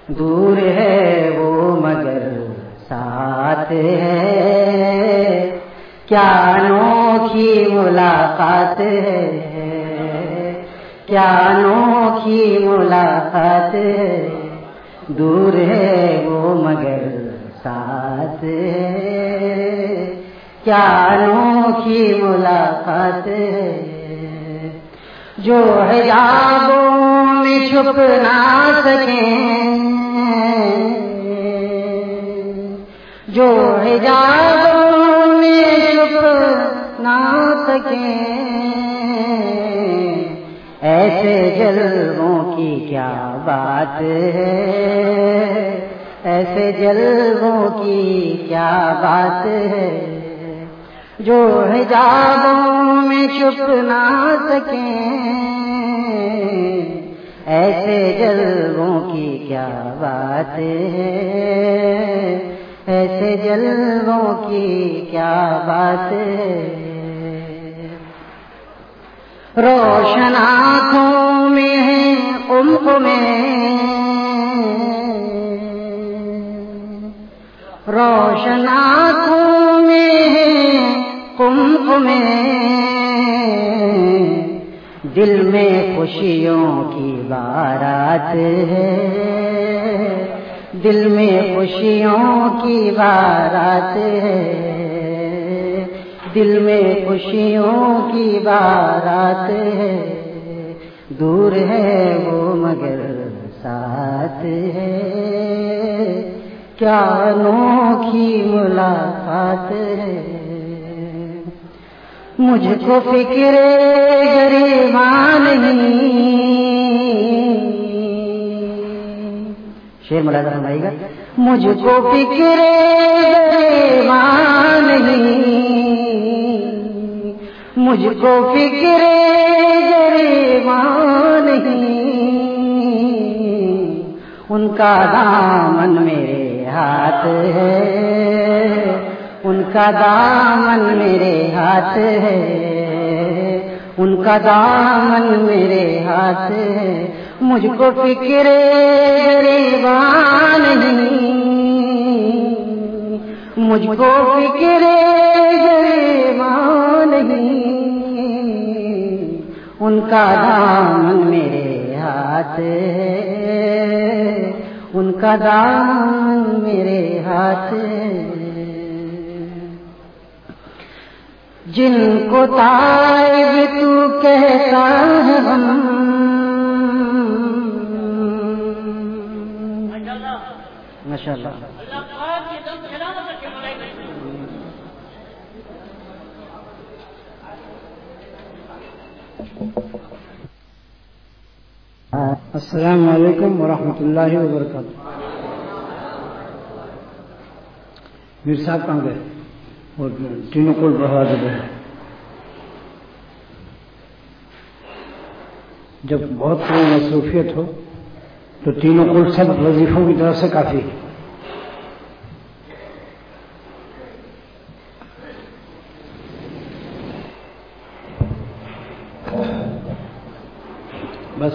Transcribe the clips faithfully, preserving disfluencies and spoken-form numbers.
دور ہے وہ مگر ساتھ ہے، کیا انوکھی ملاقات ہے، کیا انوکھی ملاقات ہے، دور ہے وہ مگر ساتھ ہے، کیا انوکھی ملاقات ہے، جو حجابوں میں چھپ نہ سکیں، جو حجابوں میں چھپ نہ سکیں، ایسے جلووں کی کیا بات ہے، ایسے جلووں کی کیا بات ہے، جو حجابوں میں چھپ نہ سکیں، ایسے جلووں کی کیا بات ہے، ایسے جلووں کی کیا بات ہے، روشن آنکھوں میں ہے قمقمے، روشن آنکھوں میں ہے قمقمے، دل میں خوشیوں کی بارات ہے، دل میں خوشیوں کی بارات ہے، دل میں خوشیوں کی بارات ہے، دور ہے وہ مگر ساتھ ہے، کیا انوکھی ملاقات ہے، مجھ کو فکر گریباں نہیں، شعر ملاحظہ فرمائیے گا، مجھ کو فکر گریباں نہیں، مجھ کو فکر گریباں نہیں، ان کا دامن میرے ہاتھ ہے، ان کا دامن میرے ہاتھ ہے، ان کا دامن میرے ہاتھ ہے، مجھ کو فکر گریباں نہیں، مجھ کو فکر گریباں نہیں، ان کا دامن میرے ہاتھ ہے، ان کا دامن میرے ہاتھ ہے، جن کو طائب تو کہتا ہے ہم، ماشاءاللہ السلام علیکم ورحمۃ اللہ وبرکاتہ۔ میر صاحب کہاں گئے اور تینوں کو بڑھا دے گئے، جب بہت بڑی مصروفیت ہو تو تینوں کو سب وظیفوں کی طرف سے کافی ہے۔ بس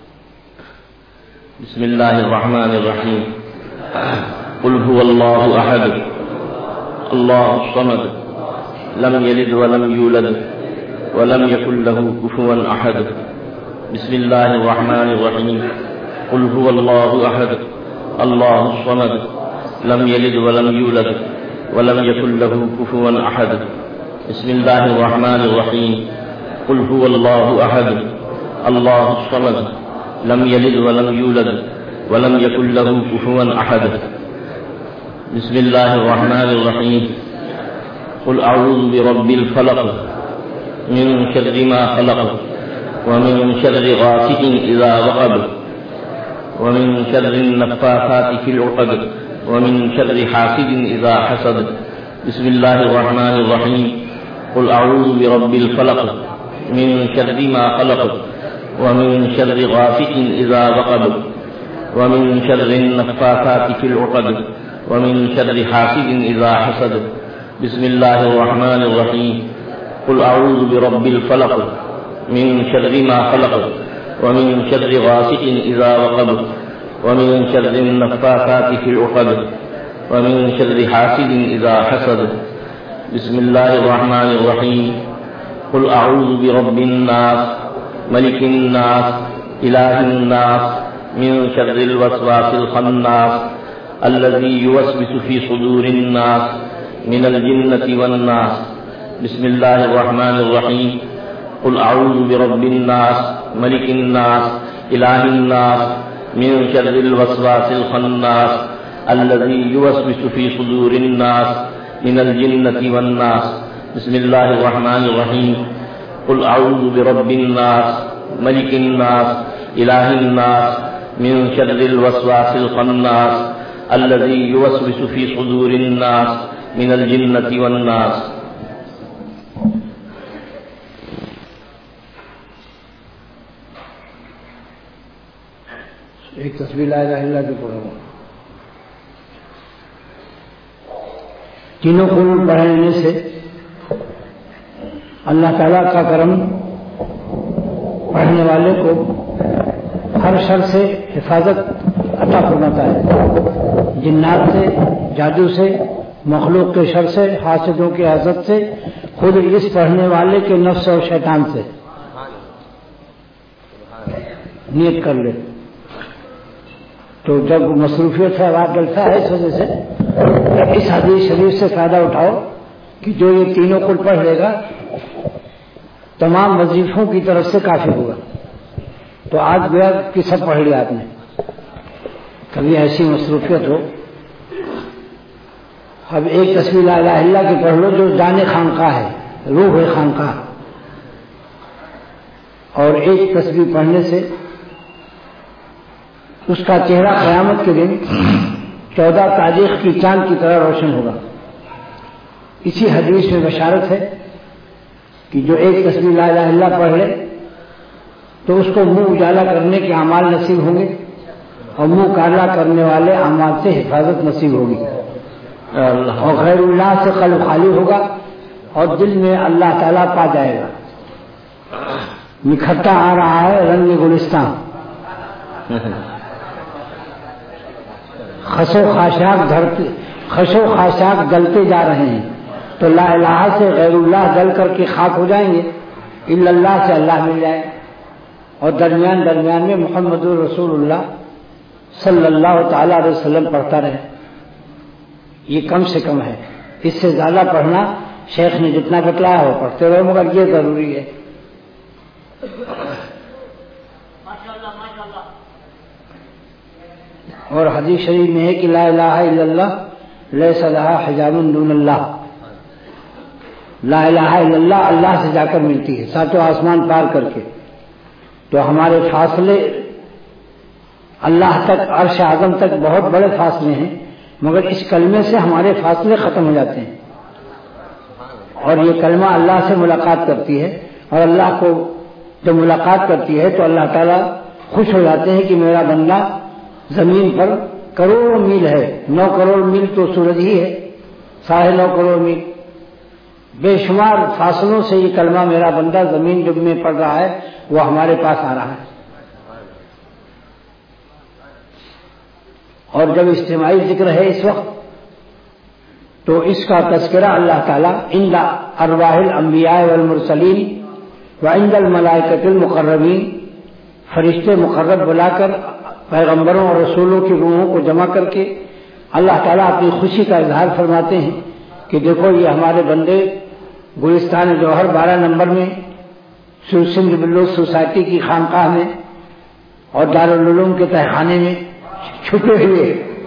بسم اللہ الرحمن الرحیم، قل هو اللہ احد اللہ الصمد لم یلد ولم یولد ولم یکن له کفوا احد، بسم اللہ الرحمن الرحیم، قل هو اللہ احد اللہ الصمد لم یلد ولم یولد ولم یکن له کفوا احد، بسم اللہ الرحمن الرحیم، قل هو اللہ احد اللہ الصمد لم یلد ولم یولد ولم یکن له کفوا احد، بسم اللہ الرحمن الرحیم، قل اعوذ برب الفلق من شر ما خلق ومن شر غاسق اذا وقب ومن شر النفاثات في العقد ومن شر حاسد اذا حسد، بسم اللہ الرحمن الرحیم، قل اعوذ برب الفلق من شر ما خلق ومن شر غاسق اذا وقب ومن شر النفاثات في العقد ومن شر حاسد اذا حسد، بسم اللہ الرحمن الرحیم، قل اعوذ برب الفلق من شر ما خلق ومن شر غاسق اذا وقب ومن شر النفاثات في العقد ومن شر حاسد إذا حسد بسم الله الرحمن الرحيم قل أعوذ برب الناس ملك الناس إله الناس من شر الوسواس الخناس الذي يوسوس في صدور الناس من الجنة والناس بسم الله الرحمن الرحيم قل أعوذ برب الناس ملك الناس إله الناس من شر الوسواس الخناس الذي يوسوس في صدور الناس من الجنة والناس بسم الله الرحمن الرحيم قل أعوذ برب الناس ملك الناس إله الناس من شر الوسواس الخناس الذي يوسوس في صدور الناس من الجنة والناس. ایک تسبیح لا الہ الا اللہ کے پڑھو. تینوں قرآن پڑھنے سے اللہ تعالیٰ کا کرم پڑھنے والے کو ہر شر سے حفاظت عطا فرماتا ہے، جنات سے، جادو سے، مخلوق کے شر سے، حاسدوں کے حسد سے، خود اس پڑھنے والے کے نفس اور شیطان سے. نیت کر لے تو جب مصروفیت سے آواز ڈلتا ہے اس وجہ سے اس حدیث شریف سے فائدہ اٹھاؤ کہ جو یہ تینوں کل پڑھ لے گا تمام وظیفوں کی طرف سے کافی ہوگا. تو آج گیا کہ سب پڑھ لیا آپ نے. کبھی ایسی مصروفیت ہو اب ایک تسبیح لا الہ الا اللہ کی پڑھ لو جو جان خانقاہ ہے، روح ہے خانقاہ، اور ایک تسبیح پڑھنے سے اس کا چہرہ قیامت کے دن چودہ تاریخ کی چاند کی طرح روشن ہوگا. اسی حدیث میں بشارت ہے کہ جو ایک تسبیح لا الہ الا اللہ پڑھ لے تو اس کو منہ اجالا کرنے کے اعمال نصیب ہوں گے اور منہ کالا کرنے والے اعمال سے حفاظت نصیب ہوگی، اور غیر اللہ سے قلب خالی ہوگا اور دل میں اللہ تعالیٰ پا جائے گا. نکھرتا آ رہا ہے رنگ گلستان، خشو خاشاک دھرتے خشو خاشاک گلتے جا رہے ہیں تو لا الہ سے غیر اللہ گل کر کے خاک ہو جائیں گے، الا اللہ سے اللہ مل جائے، اور درمیان درمیان میں محمد رسول اللہ صلی اللہ تعالی علیہ وسلم پڑھتا رہے. یہ کم سے کم ہے، اس سے زیادہ پڑھنا شیخ نے جتنا بتلایا ہو پڑھتے رہو، مگر یہ ضروری ہے. اور حدیث شریف میں ہے کہ لا الہ الا اللہ لیس لہا حجاب دون اللہ. لا الہ الا اللہ اللہ سے جا کر ملتی ہے ساتوں آسمان پار کر کے. تو ہمارے فاصلے اللہ تک، عرش اعظم تک بہت بڑے فاصلے ہیں، مگر اس کلمے سے ہمارے فاصلے ختم ہو جاتے ہیں. اور یہ کلمہ اللہ سے ملاقات کرتی ہے، اور اللہ کو جب ملاقات کرتی ہے تو اللہ تعالیٰ خوش ہو جاتے ہیں کہ میرا بندہ زمین پر کروڑ میل ہے، نو کروڑ میل تو سورج ہی ہے، ساڑھے نو کروڑ میل، بے شمار فاصلوں سے یہ کلمہ میرا بندہ زمین جب میں پڑھ رہا ہے وہ ہمارے پاس آ رہا ہے. اور جب اجتماعی ذکر ہے اس وقت تو اس کا تذکرہ اللہ تعالیٰ عند ارواح الانبیاء والمرسلین وعند الملائکۃ المقربین، فرشتے مقرب بلا کر پیغمبروں اور رسولوں کی روحوں کو جمع کر کے اللہ تعالیٰ اپنی خوشی کا اظہار فرماتے ہیں کہ دیکھو یہ ہمارے بندے گلستان جوہر بارہ نمبر میں سندھ بلوچ سوسائٹی کی خانقاہ میں اور دارالعلوم کے تہخانے میں چھپے ہوئے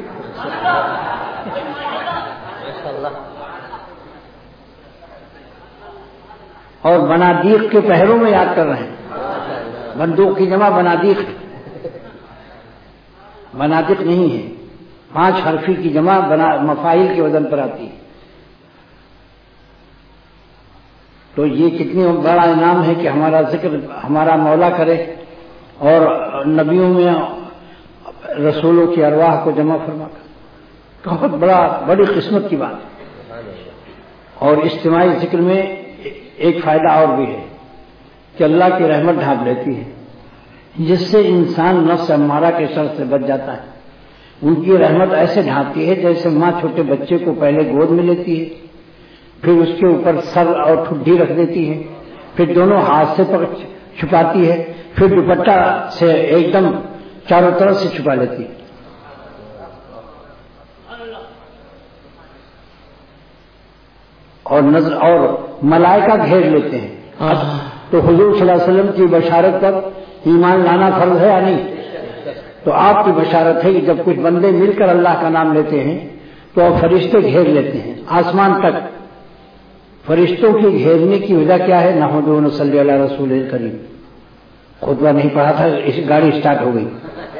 اور بنادیق کے پہروں میں یاد کر رہے ہیں. بندوق کی جمع بنادیق، بنادق نہیں ہے، پانچ حرفی کی جمع بنا مفاعیل کے وزن پر آتی ہے. تو یہ کتنی بڑا انعام ہے کہ ہمارا ذکر ہمارا مولا کرے اور نبیوں میں رسولوں کی ارواح کو جمع فرما کر، بہت بڑا بڑی قسمت کی بات ہے. اور اجتماعی ذکر میں ایک فائدہ اور بھی ہے کہ اللہ کی رحمت ڈھانپ لیتی ہے. جس سے انسان نفس امارہ کے شر سے بچ جاتا ہے. ان کی رحمت ایسے ڈھانپتی ہے جیسے ماں چھوٹے بچے کو پہلے گود میں لیتی ہے، پھر اس کے اوپر سر اور ٹھڈی رکھ دیتی ہے، پھر دونوں ہاتھ سے چھپاتی ہے، پھر دوپٹہ سے ایک دم چاروں طرف سے چھپا لیتی ہے. اور نظر اور ملائکہ گھیر لیتے ہیں. تو حضور صلی اللہ علیہ وسلم کی بشارت پر ایمان لانا فرض ہے یا نہیں؟ تو آپ کی بشارت ہے کہ جب کچھ بندے مل کر اللہ کا نام لیتے ہیں تو فرشتے گھیر لیتے ہیں آسمان تک. فرشتوں کی گھیرنے کی وجہ کیا ہے؟ نحمدہ و نصلی علی رسول کریم. خطبہ نہیں پڑھا تھا، اس گاڑی سٹارٹ ہو گئی.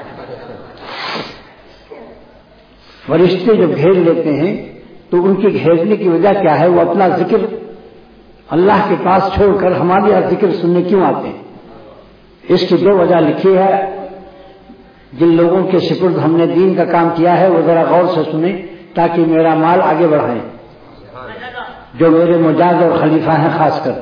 فرشتے جب گھیر لیتے ہیں تو ان کی گھیرنے کی وجہ کیا ہے؟ وہ اپنا ذکر اللہ کے پاس چھوڑ کر ہمارے یہاں ذکر سننے کیوں آتے ہیں؟ اس کی دو وجہ لکھی ہے. جن لوگوں کے سپرد ہم نے دین کا کام کیا ہے وہ ذرا غور سے سنیں تاکہ میرا مال آگے بڑھائیں، جو میرے مجاز اور خلیفہ ہیں خاص کر.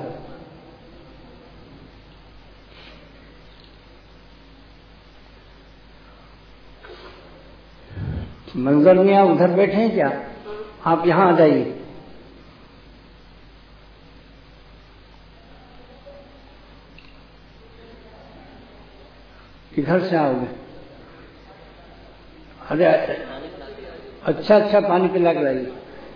منظر میں آپ ادھر بیٹھے ہیں کیا؟ آپ یہاں آ جائیے. کدھر سے آؤ گے؟ ارے اچھا اچھا پانی پلا کے لائیے.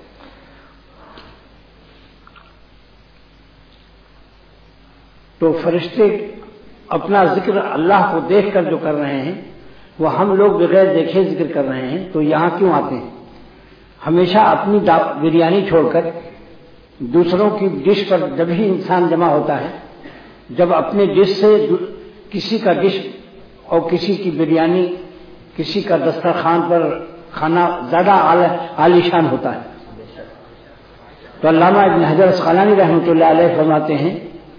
تو فرشتے اپنا ذکر اللہ کو دیکھ کر جو کر رہے ہیں وہ ہم لوگ بغیر دیکھے ذکر کر رہے ہیں، تو یہاں کیوں آتے ہیں؟ ہمیشہ اپنی بریانی چھوڑ کر دوسروں کی ڈش پر جب ہی انسان جمع ہوتا ہے، جب اپنے ڈش سے کسی کا ڈش اور کسی کی بریانی، کسی کا دسترخوان پر کھانا زیادہ عالی شان ہوتا ہے. تو علامہ ابن حجر اسقلانی رحمۃ اللہ علیہ فرماتے ہیں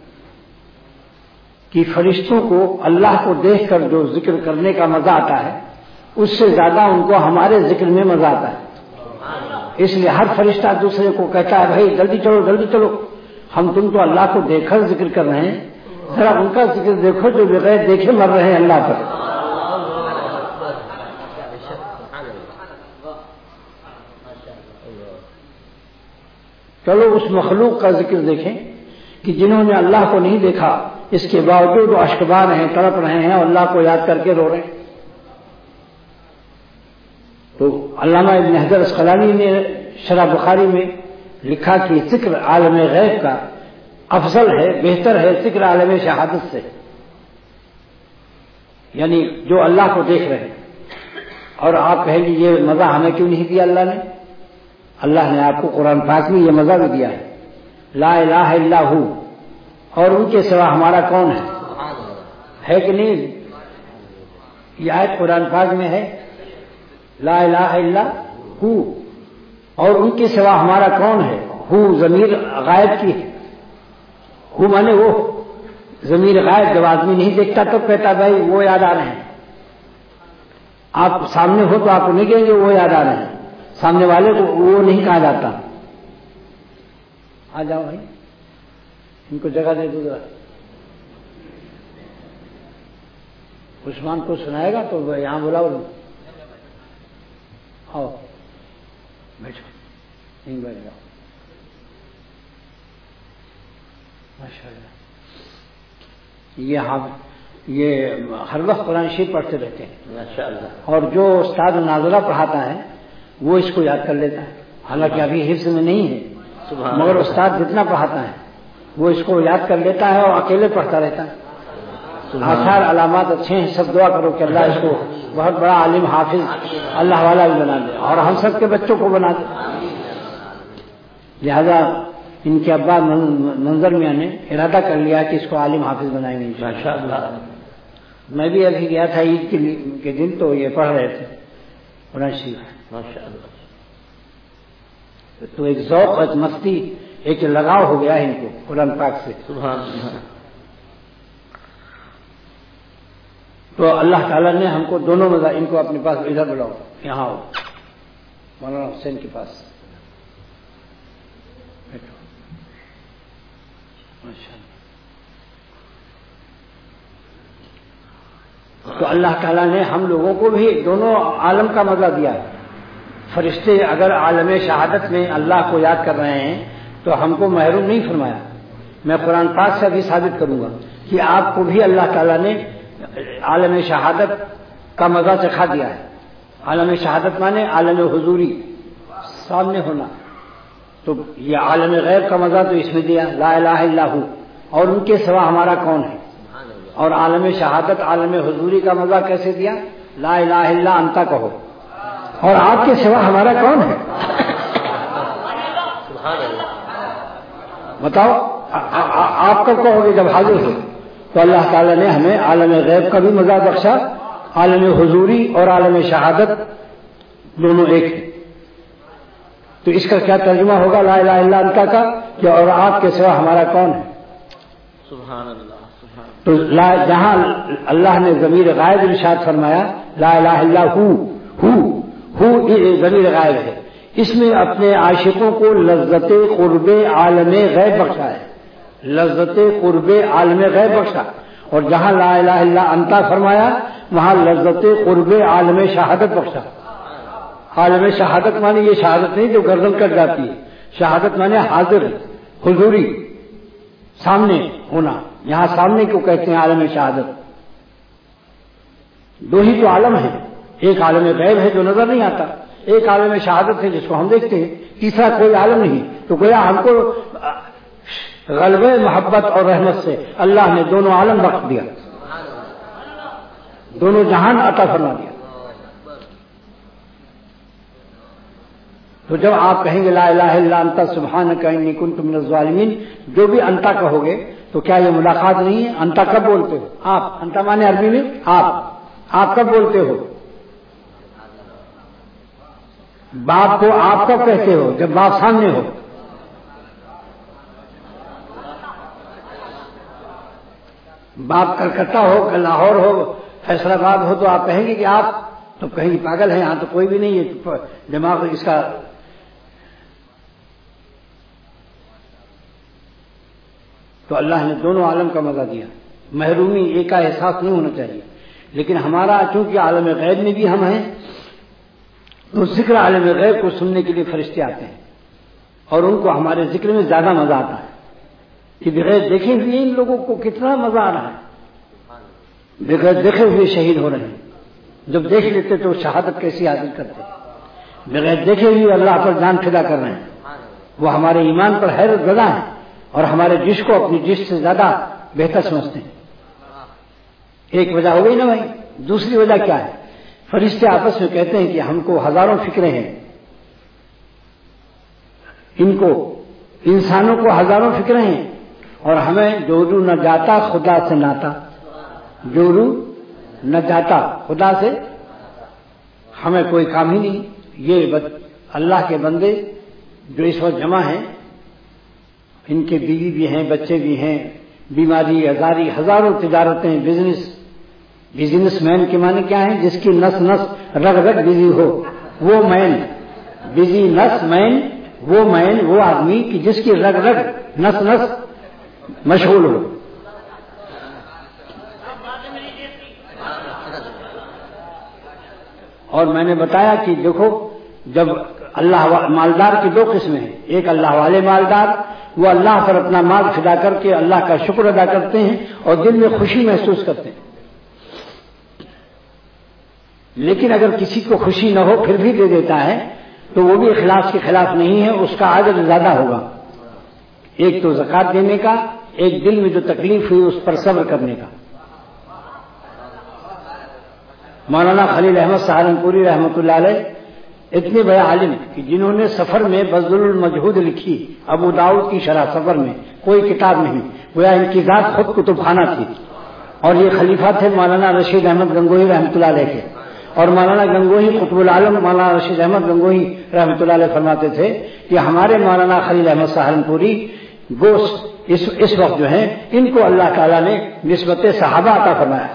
کہ فرشتوں کو اللہ کو دیکھ کر جو ذکر کرنے کا مزہ آتا ہے اس سے زیادہ ان کو ہمارے ذکر میں مزہ آتا ہے. اس لیے ہر فرشتہ دوسرے کو کہتا ہے بھائی جلدی چلو جلدی چلو، ہم تم تو اللہ کو دیکھ کر ذکر کر رہے ہیں، ذرا ان کا ذکر دیکھو جو بغیر دیکھے مر رہے ہیں اللہ پر. چلو اس مخلوق کا ذکر دیکھیں کہ جنہوں نے اللہ کو نہیں دیکھا اس کے باوجود وہ اشکبار ہیں، تڑپ رہے ہیں اور اللہ کو یاد کر کے رو رہے ہیں. تو علامہ ابن حجر اسقلانی نے شرح بخاری میں لکھا کہ ذکر عالم غیب کا افضل ہے، بہتر ہے ذکر عالم شہادت سے. یعنی جو اللہ کو دیکھ رہے ہیں. اور آپ کہیں گے یہ مزہ ہمیں کیوں نہیں دیا اللہ نے؟ اللہ نے آپ کو قرآن پاک میں یہ مزہ بھی دیا ہے. لا الہ الا ہو، اور ان کے سوا ہمارا کون ہے؟ ہے کہ نہیں؟ یہ آیت قرآن پاک میں ہے، لا الہ الا ہو، اور ان کے سوا ہمارا کون ہے؟ ہو ضمیر غائب کی ہے. ہو مانے وہ ضمیر غائب. جب آدمی نہیں دیکھتا تو کہتا بھائی وہ یاد آ رہے ہیں. آپ سامنے ہو تو آپ کو نہیں کہیں گے وہ یاد آ رہے ہیں، سامنے والے کو وہ نہیں کہا جاتا. آ جاؤ بھائی، ان کو جگہ دے دو ذرا. عثمان کو سنائے گا تو یہاں بلاؤ. آؤ بیٹھو، نہیں بیٹھ جاؤ. ماشاء اللہ. یہ ہاں یہ ہر وقت قرآن شریف پڑھتے رہتے ہیں ماشاء اللہ. اور جو استاد نازلہ پڑھاتا ہے وہ اس کو یاد کر لیتا ہے، حالانکہ ابھی حفظ میں نہیں ہے، مگر استاد جتنا پڑھاتا ہے وہ اس کو یاد کر لیتا ہے اور اکیلے پڑھتا رہتا ہے. آثار علامات اچھے ہیں. سب دعا کرو کہ اللہ اس کو بہت بڑا عالم حافظ اللہ والا بھی بنا دے اور ہم سب کے بچوں کو بنا دے. لہذا ان کے ابا منظر میاں نے ارادہ کر لیا کہ اس کو عالم حافظ بنائیں گے ماشاء اللہ. میں بھی ابھی گیا تھا عید کے دن تو یہ پڑھ رہے تھے قرآن شریف ماشاء اللہ. تو ایک ذوق ایک مستی ایک لگاؤ ہو گیا ہے ان کو قرآن پاک سے. سبحان اللہ. تو اللہ تعالیٰ نے ہم کو دونوں مزہ، ان کو اپنے پاس ادھر بلاؤ، یہاں آؤ مولانا حسین کے پاس بیٹھو. ماشاء اللہ. تو اللہ تعالیٰ نے ہم لوگوں کو بھی دونوں عالم کا مزہ دیا ہے. فرشتے اگر عالم شہادت میں اللہ کو یاد کر رہے ہیں تو ہم کو محروم نہیں فرمایا. میں قرآن پاک سے بھی ثابت کروں گا کہ آپ کو بھی اللہ تعالیٰ نے عالم شہادت کا مزہ چکھا دیا ہے. عالم شہادت مانے عالم حضوری، سامنے ہونا. تو یہ عالم غیب کا مزہ تو اس میں دیا، لا الہ الا ہو، اور ان کے سوا ہمارا کون ہے. اور عالم شہادت عالم حضوری کا مزہ کیسے دیا؟ لا الہ الا انت کہو، اور آپ کے سوا ہمارا کون ہے. بتاؤ آپ کب کہو گے جب حاضر ہو. تو اللہ تعالیٰ نے ہمیں عالم غیب کا بھی مزہ بخشا، عالم حضوری اور عالم شہادت دونوں ایک ہیں. تو اس کا کیا ترجمہ ہوگا لا الہ الا انت کا کہ اور آپ کے سوا ہمارا کون ہے. سبحان اللہ. تو جہاں اللہ نے ضمیر غائب ارشاد فرمایا لا الہ الا ہو، ہو ہو ضمیر غائب ہے، اس میں اپنے عاشقوں کو لذت قرب عالم غیب بخشا ہے، لذت قرب عالم غیب بخشا. اور جہاں لا الہ الا انت فرمایا وہاں لذت قرب عالم شہادت بخشا. عالم شہادت مانے یہ شہادت نہیں جو گردن کٹ جاتی ہے، شہادت مانے حاضر حضوری، سامنے ہونا. یہاں سامنے کو کہتے ہیں عالم شہادت. دو ہی تو عالم ہیں، ایک عالم غیب ہے جو نظر نہیں آتا، ایک عالم شہادت ہے جس کو ہم دیکھتے ہیں، تیسرا کوئی عالم نہیں. تو گویا ہم کو غلبہ محبت اور رحمت سے اللہ نے دونوں عالم بخش دیا، دونوں جہان عطا فرما دیا. تو جب آپ کہیں گے لا الہ الا انت سبحانک انی کنت من الظالمین، جو بھی انتا کہو گے تو کیا یہ ملاقات نہیں ہے؟ انتا کب بولتے ہو آپ؟ انتا مانے عربی میں آپ. آپ کب بولتے ہو؟ باپ کو آپ کب کہتے ہو؟ جب باپ سامنے ہو. باپ کلکتہ ہو، لاہور ہو، فیصل آباد ہو تو آپ کہیں گے کہ آپ، تو کہیں گے پاگل ہیں، یہاں تو کوئی بھی نہیں ہے، دماغ اس کا. تو اللہ نے دونوں عالم کا مزہ دیا. محرومی ایک کا احساس نہیں ہونا چاہیے. لیکن ہمارا چونکہ عالم غیب میں بھی ہم ہیں تو ذکر عالم غیب کو سننے کے لیے فرشتے آتے ہیں اور ان کو ہمارے ذکر میں زیادہ مزہ آتا ہے کہ بغیر دیکھے ہوئے ان لوگوں کو کتنا مزہ آ رہا ہے، بغیر دیکھے ہوئے شہید ہو رہے ہیں. جب دیکھ لیتے تو شہادت کیسی حاصل کرتے. بغیر دیکھے ہوئے اللہ پر جان فدا کر رہے ہیں. وہ ہمارے ایمان پر حیرت زدہ ہیں اور ہمارے جسم کو اپنی جسم سے زیادہ بہتر سمجھتے ہیں. ایک وجہ ہو گئی نا بھائی. دوسری وجہ کیا ہے؟ فرشتے آپس میں کہتے ہیں کہ ہم کو ہزاروں فکریں ہیں، ان کو انسانوں کو ہزاروں فکریں ہیں اور ہمیں جورو نہ جاتا خدا سے ناتا، جورو نہ جاتا خدا سے ہمیں کوئی کام ہی نہیں. یہ اللہ کے بندے جو اس وقت جمع ہیں، ان کے بیوی بھی ہیں، بچے بھی ہیں، بیماری ازاری ہزاروں تجارتیں، بزنس. بزنس مین کے معنی کیا ہے؟ جس کی نس نس رگ رگ بزی ہو، وہ مین. بزی نس مین، وہ مین وہ آدمی کہ جس کی رگ رگ نس نس مشغول ہو. اور میں نے بتایا کہ دیکھو جب اللہ مالدار کی دو قسمیں ہیں، ایک اللہ والے مالدار، وہ اللہ پر اپنا مال فدا کر کے اللہ کا شکر ادا کرتے ہیں اور دل میں خوشی محسوس کرتے ہیں. لیکن اگر کسی کو خوشی نہ ہو پھر بھی دے دیتا ہے تو وہ بھی اخلاص کے خلاف نہیں ہے، اس کا اجر زیادہ ہوگا. ایک تو زکوٰۃ دینے کا، ایک دل میں جو تکلیف ہوئی اس پر صبر کرنے کا. مولانا خلیل احمد سہارنپوری رحمۃ اللہ علیہ اتنے بڑے عالم کہ جنہوں نے سفر میں بذل المجہود لکھی، ابو داؤد کی شرح سفر میں، کوئی کتاب نہیں، گویا ان کی ذات خود کتب خانہ تھی. اور یہ خلیفہ تھے مولانا رشید احمد گنگوہی رحمۃ اللہ علیہ کے. اور مولانا گنگوہی قطب العالم مولانا رشید احمد گنگوہی رحمۃ اللہ علیہ فرماتے تھے کہ ہمارے مولانا خلیل احمد سہارنپوری گوشت اس, اس وقت جو ہیں ان کو اللہ تعالیٰ نے نسبت صحابہ عطا فرمایا.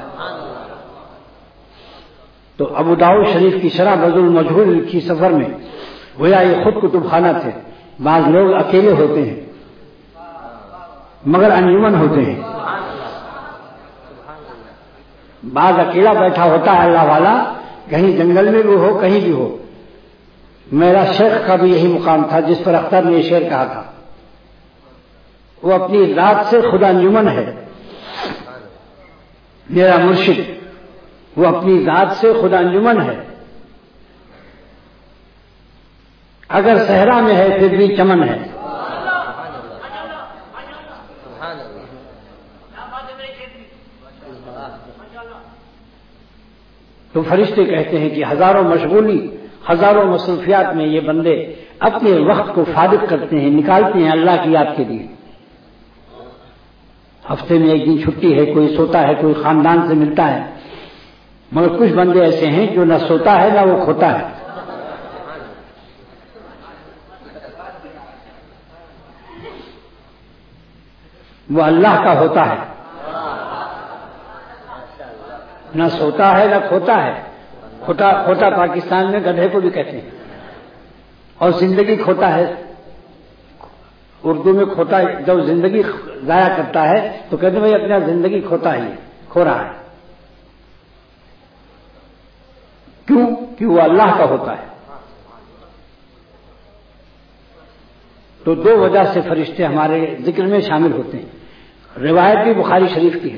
تو ابو داؤد شریف کی شرح بذل المجہود لکھی سفر میں، گویا یہ خود کتب خانہ تھے. بعض لوگ اکیلے ہوتے ہیں مگر انجمن ہوتے ہیں. بعض اکیلا بیٹھا ہوتا ہے اللہ والا، کہیں جنگل میں بھی ہو کہیں بھی ہو. میرا شیخ کا بھی یہی مقام تھا جس پر اختر نے یہ شعر کہا تھا. وہ اپنی ذات سے خدا انجمن ہے. میرا مرشد وہ اپنی ذات سے خدا انجمن ہے. اگر صحرا میں ہے پھر بھی چمن ہے. تو فرشتے کہتے ہیں کہ ہزاروں مشغولی ہزاروں مصروفیات میں یہ بندے اپنے وقت کو فارغ کرتے ہیں، نکالتے ہیں اللہ کی یاد کے لیے. ہفتے میں ایک دن چھٹی ہے، کوئی سوتا ہے، کوئی خاندان سے ملتا ہے، مگر کچھ بندے ایسے ہیں جو نہ سوتا ہے نہ وہ کھوتا ہے. وہ اللہ کا ہوتا ہے، نہ سوتا ہے نہ کھوتا ہے. کھوتا کھوتا پاکستان میں گدھے کو بھی کہتے ہیں، اور زندگی کھوتا ہے. اردو میں کھوتا جب زندگی ضائع کرتا ہے تو کہتے ہیں بھائی اپنا زندگی کھوتا ہی کھو رہا ہے. کیوں؟ کہ وہ اللہ کا ہوتا ہے. تو دو وجہ سے فرشتے ہمارے ذکر میں شامل ہوتے ہیں. روایت بھی بخاری شریف کی ہے.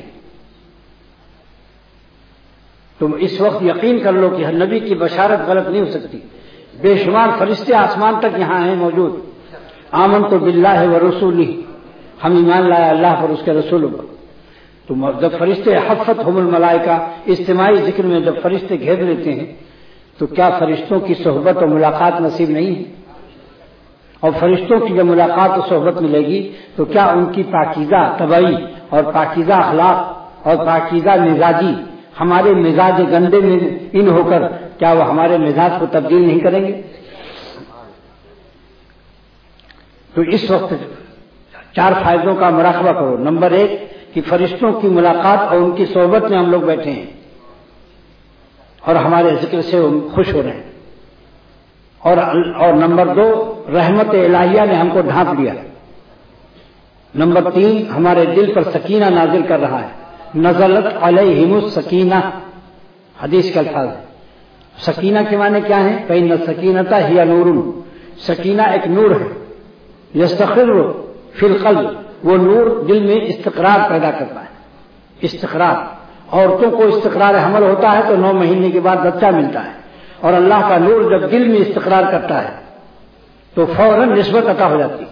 تم اس وقت یقین کر لو کہ ہر نبی کی بشارت غلط نہیں ہو سکتی. بے شمار فرشتے آسمان تک یہاں ہیں موجود. آمنت باللہ ورسولہ، ہم ایمان لائے اللہ پر اس کے رسولوں پر. تو جب فرشتے حفتہم الملائکہ اجتماعی ذکر میں جب فرشتے گھیر لیتے ہیں تو کیا فرشتوں کی صحبت اور ملاقات نصیب نہیں ہے؟ اور فرشتوں کی جب ملاقات اور صحبت ملے گی تو کیا ان کی پاکیزہ طبعی اور پاکیزہ اخلاق اور پاکیزہ مزاجی ہمارے مزاج گندے میں ان ہو کر کیا وہ ہمارے مزاج کو تبدیل نہیں کریں گے؟ تو اس وقت چار فائدوں کا مراقبہ کرو. نمبر ایک کہ فرشتوں کی ملاقات اور ان کی صحبت میں ہم لوگ بیٹھے ہیں اور ہمارے ذکر سے خوش ہو رہے ہیں. اور اور نمبر دو رحمت الہیہ نے ہم کو ڈھانپ لیا. نمبر تین ہمارے دل پر سکینہ نازل کر رہا ہے. نزلت علیہم السکینہ حدیث کے الفاظ ہے. سکینہ کے معنی کیا ہے؟ فإن السکینۃ ہی نور، سکینہ ایک نور ہے. یستقر فی القلب، وہ نور دل میں استقرار پیدا کرتا ہے. استقرار، عورتوں کو استقرار حمل ہوتا ہے تو نو مہینے کے بعد بچہ ملتا ہے، اور اللہ کا نور جب دل میں استقرار کرتا ہے تو فوراً نسبت عطا ہو جاتی ہے.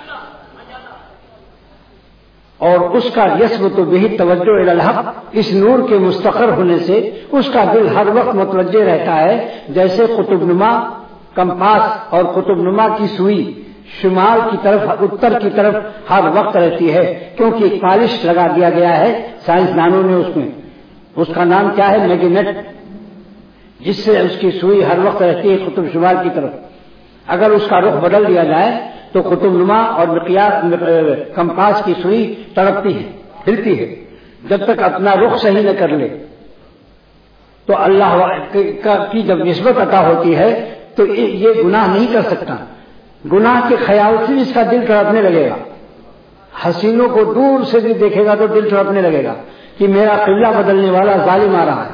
اور اس کا یسب تو بہی توجہ الی الحق، اس نور کے مستقر ہونے سے اس کا دل ہر وقت متوجہ رہتا ہے. جیسے قطب نما کمپاس اور قطب نما کی سوئی شمال کی طرف اتر کی طرف ہر وقت رہتی ہے، کیونکہ ایک پالش لگا دیا گیا ہے سائنسدانوں نے اس میں. اس کا نام کیا ہے؟ میگنیٹ، جس سے اس کی سوئی ہر وقت رہتی ہے قطب شمال کی طرف. اگر اس کا رخ بدل دیا جائے تو قطب نما اور مقیاس کمپاس کی سوئی تڑپتی ہے، ہلتی ہے. جب تک اپنا رخ صحیح نہ کر لے تو اللہ کی جب نسبت عطا ہوتی ہے تو یہ گناہ نہیں کر سکتا. گناہ کے خیال سے اس کا دل تڑپنے لگے گا. حسینوں کو دور سے بھی دیکھے گا تو دل تڑپنے لگے گا کہ میرا قبلہ بدلنے والا ظالم آ رہا ہے.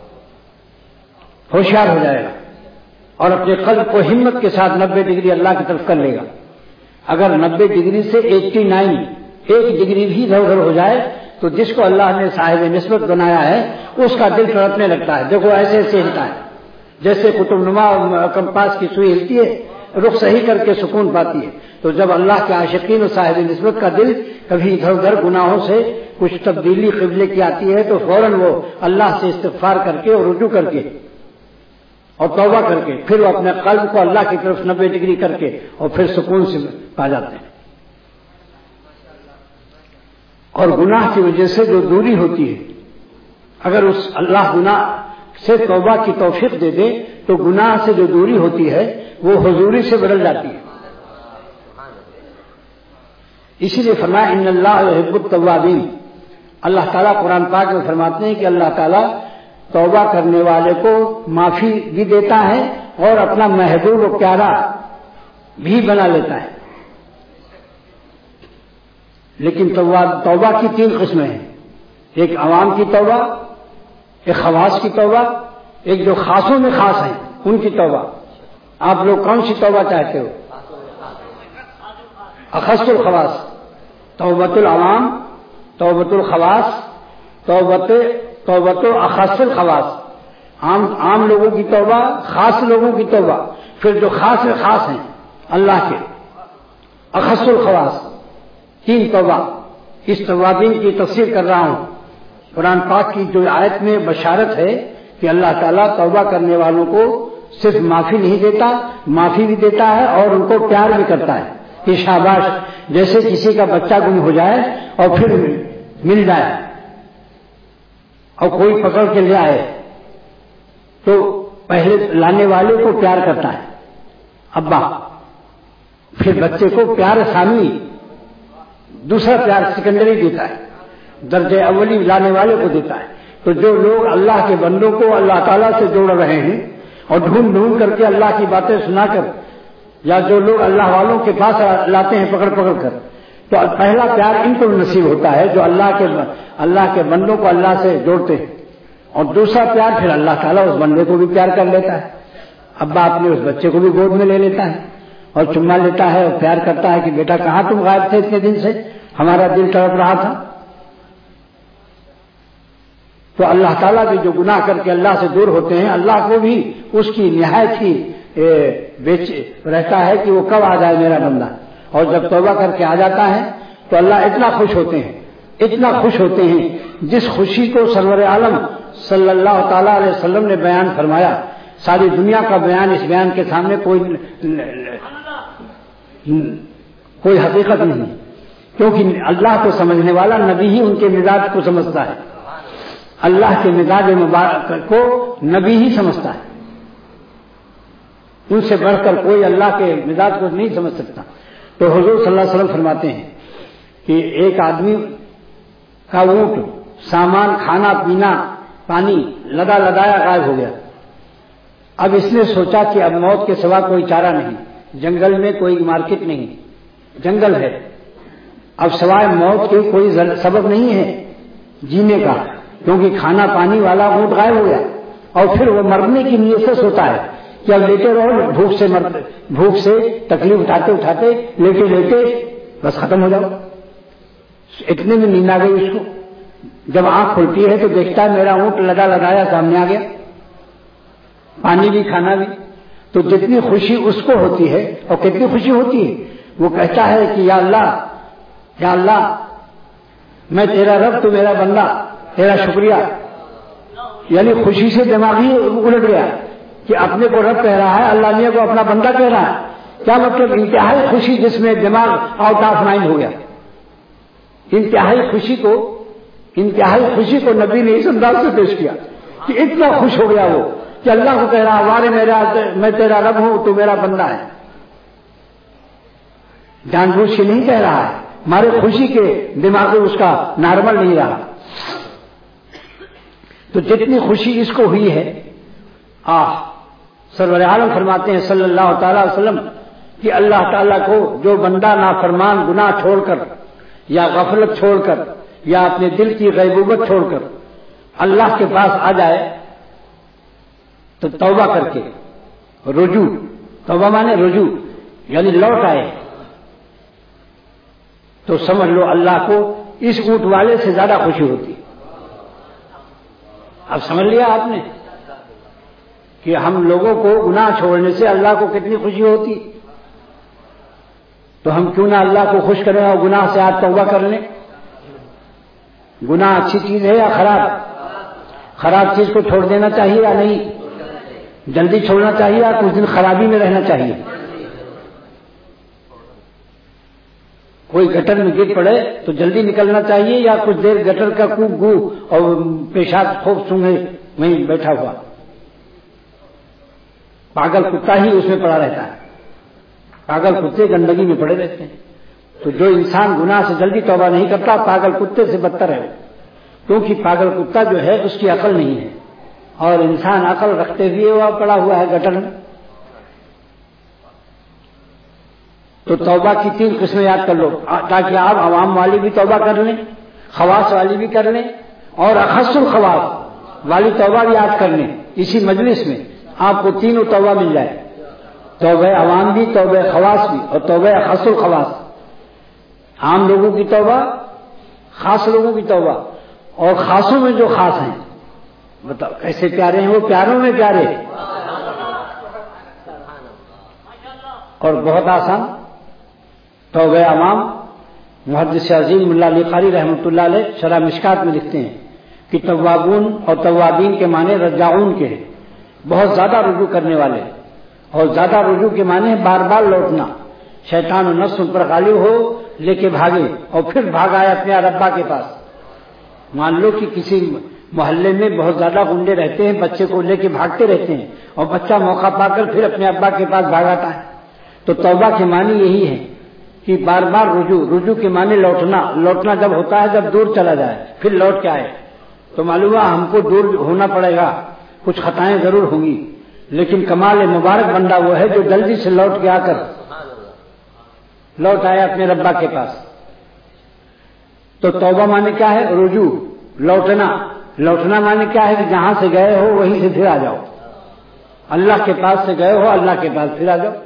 ہوشیار ہو جائے گا اور اپنے قلب کو ہمت کے ساتھ نبے ڈگری اللہ کی طرف کر لے گا. اگر نبے ڈگری سے ایٹی نائن ایک ڈگری بھی ادھر ادھر ہو جائے تو جس کو اللہ نے صاحب نسبت بنایا ہے اس کا دل تڑپنے لگتا ہے. دیکھو ایسے ایسے ہلتا ہے جیسے قطب نما اور کمپاس کی سوئی ہلتی ہے، رخ صحیح کر کے سکون پاتی ہے. تو جب اللہ کے عاشقین و صاحب نسبت کا دل کبھی ادھر ادھر گناہوں سے کچھ تبدیلی قبلے کی آتی ہے تو فوراً وہ اللہ سے استغفار کر کے اور رجوع کر کے اور توبہ کر کے پھر وہ اپنے قلب کو اللہ کی طرف نبے ڈگری کر کے اور پھر سکون سے پا جاتے ہیں. اور گناہ کی وجہ سے جو دوری ہوتی ہے، اگر اس اللہ گناہ سے توبہ کی توفیق دے دے تو گناہ سے جو دوری ہوتی ہے وہ حضوری سے بدل جاتی ہے. اسی لیے فرمایا ان اللہ یحب التوابین. اللہ تعالیٰ قرآن پاک میں فرماتے ہیں کہ اللہ تعالیٰ توبہ کرنے والے کو معافی بھی دیتا ہے اور اپنا محبوب و پیارا بھی بنا لیتا ہے. لیکن توبہ کی تین قسمیں ہیں. ایک عوام کی توبہ، ایک خواص کی توبہ، ایک جو خاصوں میں خاص ہیں ان کی توبہ. آپ لوگ کون سی توبہ چاہتے ہو؟ اخص الخواص، توبۃ العوام، توبۃ الخواص، توبۃ توبۃ اخص الخواص. عام عام لوگوں کی توبہ، خاص لوگوں کی توبہ، پھر جو خاص میں خاص ہیں اللہ کے اخص الخواص. تین توبہ. اس توابین کی تفسیر کر رہا ہوں. قرآن پاک کی جو آیت میں بشارت ہے کہ اللہ تعالیٰ توبہ کرنے والوں کو صرف معافی نہیں دیتا، معافی بھی دیتا ہے اور ان کو پیار بھی کرتا ہے. یہ شاباش. جیسے کسی کا بچہ گم ہو جائے اور پھر مل جائے اور کوئی پکڑ کے لے آئے تو پہلے لانے والے کو پیار کرتا ہے ابا، پھر بچے کو پیار ثانی، دوسرا پیار سیکنڈری دیتا ہے، درجے اولی لانے والے کو دیتا ہے. تو جو لوگ اللہ کے بندوں کو اللہ تعالیٰ سے جوڑ رہے ہیں اور ڈھونڈ ڈھونڈ کر کے اللہ کی باتیں سنا کر، یا جو لوگ اللہ والوں کے پاس لاتے ہیں پکڑ پکڑ کر، تو پہلا پیار ان کو نصیب ہوتا ہے جو اللہ کے اللہ کے بندوں کو اللہ سے جوڑتے ہیں. اور دوسرا پیار پھر اللہ تعالیٰ اس بندے کو بھی پیار کر لیتا ہے. ابا اپنے اس بچے کو بھی گود میں لے لیتا ہے اور چما لیتا ہے اور پیار کرتا ہے کہ بیٹا کہاں تم غائب تھے اتنے دن سے، ہمارا دل تڑپ رہا تھا. تو اللہ تعالیٰ بھی جو گناہ کر کے اللہ سے دور ہوتے ہیں، اللہ کو بھی اس کی نہایت ہی بیچ رہتا ہے کہ وہ کب آ جائے میرا بندہ. اور جب توبہ کر کے آ جاتا ہے تو اللہ اتنا خوش ہوتے ہیں، اتنا خوش ہوتے ہیں جس خوشی کو سرور عالم صلی اللہ تعالیٰ علیہ وسلم نے بیان فرمایا. ساری دنیا کا بیان اس بیان کے سامنے کوئی کوئی حقیقت نہیں، کیونکہ اللہ کو سمجھنے والا نبی ہی ان کے مزاج کو سمجھتا ہے. اللہ کے مزاج مبارک کو نبی ہی سمجھتا ہے. ان سے بڑھ کر کوئی اللہ کے مزاج کو نہیں سمجھ سکتا. تو حضور صلی اللہ علیہ وسلم فرماتے ہیں کہ ایک آدمی کا اونٹ، سامان، کھانا پینا، پانی لدا لدایا غائب ہو گیا. اب اس نے سوچا کہ اب موت کے سوا کوئی چارہ نہیں، جنگل میں کوئی مارکیٹ نہیں، جنگل ہے، اب سوائے موت کے کوئی سبب نہیں ہے جینے کا، کیونکہ کھانا پانی والا اونٹ غائب ہو گیا. اور پھر وہ مرنے کی نیت سے سوتا ہے کہ اب لیٹے رہو، بھوک سے مر بھوک سے تکلیف اٹھاتے اٹھاتے لیٹے لیٹے بس ختم ہو جاؤ. اتنے میں نیند آ گئی اس کو. جب آنکھ کھلتی ہے تو دیکھتا ہے میرا اونٹ لدا لدایا سامنے آ گیا، پانی بھی کھانا بھی. تو جتنی خوشی اس کو ہوتی ہے اور کتنی خوشی ہوتی ہے، وہ کہتا ہے کہ یا اللہ، یا اللہ میں تیرا رب، تو میرا بندہ، تیرا شکریہ. یعنی خوشی سے دماغ ہی الٹ گیا کہ اپنے کو رب کہہ رہا ہے، اللہ میاں کو اپنا بندہ کہہ رہا ہے. کیا مطلب؟ انتہائی خوشی جس میں دماغ آؤٹ آف مائنڈ ہو گیا. انتہائی خوشی کو انتہائی خوشی کو نبی نے اس انداز سے پیش کیا کہ اتنا خوش ہو گیا وہ کہ اللہ کو کہہ رہا ہے وارے میرا، میں تیرا رب ہوں، تو میرا بندہ ہے. جان بوجھ سے نہیں کہہ رہا ہے، ہمارے خوشی کے دماغ میں اس کا نارمل نہیں رہا. تو جتنی خوشی اس کو ہوئی ہے، آہ سرور عالم فرماتے ہیں صلی اللہ تعالی وسلم کہ اللہ تعالیٰ کو جو بندہ نافرمان گناہ چھوڑ کر یا غفلت چھوڑ کر یا اپنے دل کی غیبوبت چھوڑ کر اللہ کے پاس آ جائے تو توبہ کر کے رجوع، توبہ مانے رجوع یعنی لوٹ آئے، تو سمجھ لو اللہ کو اس اونٹ والے سے زیادہ خوشی ہوتی. اب سمجھ لیا آپ نے کہ ہم لوگوں کو گناہ چھوڑنے سے اللہ کو کتنی خوشی ہوتی. تو ہم کیوں نہ اللہ کو خوش کریں اور گناہ سے آج توبہ کر لیں. گناہ اچھی چیز ہے یا خراب؟ خراب چیز کو چھوڑ دینا چاہیے یا نہیں؟ جلدی چھوڑنا چاہیے یا کچھ دن خرابی میں رہنا چاہیے؟ کوئی گٹر میں گر پڑے تو جلدی نکلنا چاہیے یا کچھ دیر گٹر کا کوک گو اور پیشاب خوب سونگے وہیں بیٹھا ہوا؟ پاگل کتا ہی اس میں پڑا رہتا ہے. پاگل کتے گندگی میں پڑے رہتے ہیں. تو جو انسان گناہ سے جلدی توبہ نہیں کرتا پاگل کتے سے بدتر ہے، کیونکہ پاگل کتا جو ہے اس کی عقل نہیں ہے اور انسان عقل رکھتے ہوئے وہ پڑا ہوا ہے گٹر میں. تو توبہ کی تین قسمیں یاد کر لو تاکہ آپ عوام والی بھی توبہ کر لیں، خواص والی بھی کر لیں اور اخص الخواص والی توبہ یاد کرنے اسی مجلس میں آپ کو تینوں توبہ مل جائے، توبہ عوام بھی، توبہ خواص بھی، اور توبہ خاص الخواص، عام لوگوں کی توبہ، خاص لوگوں کی توبہ، اور خاصوں میں جو خاص ہیں، بتاؤ کیسے پیارے ہیں وہ، پیاروں میں پیارے، اور بہت آسان توبہ عوام۔ محدث عظیم ملا علی قاری رحمۃ اللہ علیہ شرح مشکات میں لکھتے ہیں کہ توابون اور توابین کے معنی رجاعون کے ہیں، بہت زیادہ رجوع کرنے والے، اور زیادہ رجوع کے معنی بار بار لوٹنا، شیطان و نفس ان پر غالب ہو لے کے بھاگے اور پھر بھاگ آئے اپنے ربا کے پاس۔ مان لو کہ کسی محلے میں بہت زیادہ گنڈے رہتے ہیں، بچے کو لے کے بھاگتے رہتے ہیں، اور بچہ موقع پا کر پھر اپنے ابا کے پاس بھاگ آتا ہے۔ تو توبہ کے معنی یہی ہے کہ بار بار رجوع، رجوع کے معنی لوٹنا، لوٹنا جب ہوتا ہے جب دور چلا جائے پھر لوٹ کے آئے۔ تو معلوم ہے ہم کو دور ہونا پڑے گا، کچھ خطائیں ضرور ہوں گی، لیکن کمال مبارک بندہ وہ ہے جو جلدی سے لوٹ کے آ کر لوٹ آیا اپنے ربا کے پاس۔ تو توبہ معنی کیا ہے؟ رجوع، لوٹنا۔ لوٹنا معنی کیا ہے کہ جہاں سے گئے ہو وہیں سے پھر آ جاؤ، اللہ کے پاس سے گئے ہو اللہ کے پاس پھر آ جاؤ۔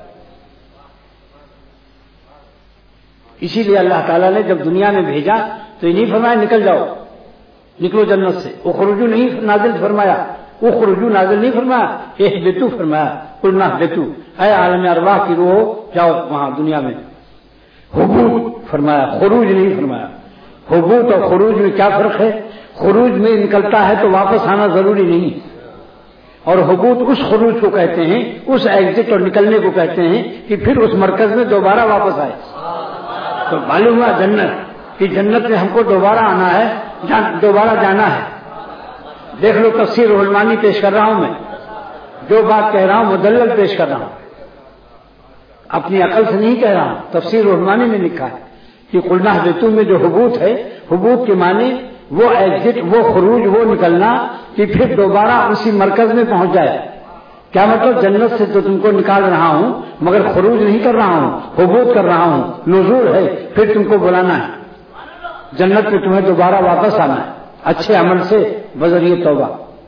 اسی لیے اللہ تعالیٰ نے جب دنیا میں بھیجا تو یہ نہیں فرمایا نکل جاؤ، نکلو جنت سے، اخرجو نہیں نازل فرمایا، اخرجو نازل نہیں فرمایا، اہبطوا فرمایا، قلنا اہبطوا، اے عالم ارواح کی روح جاؤ وہاں دنیا میں، حبوط فرمایا، خروج نہیں فرمایا۔ حبوط اور خروج میں کیا فرق ہے؟ خروج میں نکلتا ہے تو واپس آنا ضروری نہیں، اور حبوط اس خروج کو کہتے ہیں، اس ایگزٹ اور نکلنے کو کہتے ہیں کہ پھر اس مرکز میں دوبارہ واپس آئے۔ تو معلوم ہوا جنت کہ جنت میں ہم کو دوبارہ آنا ہے، دوبارہ جانا ہے۔ دیکھ لو تفسیر رحمانی پیش کر رہا ہوں میں، جو بات کہہ رہا ہوں مدلل پیش کر رہا ہوں، اپنی عقل سے نہیں کہہ رہا ہوں، تفسیر رحمانی میں لکھا ہے کہ قلنا اہبطوا میں جو حبوط ہے، حبوط کے معنی وہ ایگزٹ، وہ خروج، وہ نکلنا کہ پھر دوبارہ اسی مرکز میں پہنچ جائے۔ کیا مطلب؟ جنت سے تو تم کو نکال رہا ہوں مگر خروج نہیں کر رہا ہوں، حبوط کر رہا ہوں، نزول ہے، پھر تم کو بلانا ہے جنت میں، تمہیں دوبارہ واپس آنا ہے اچھے عمل سے بذریعہ توبہ۔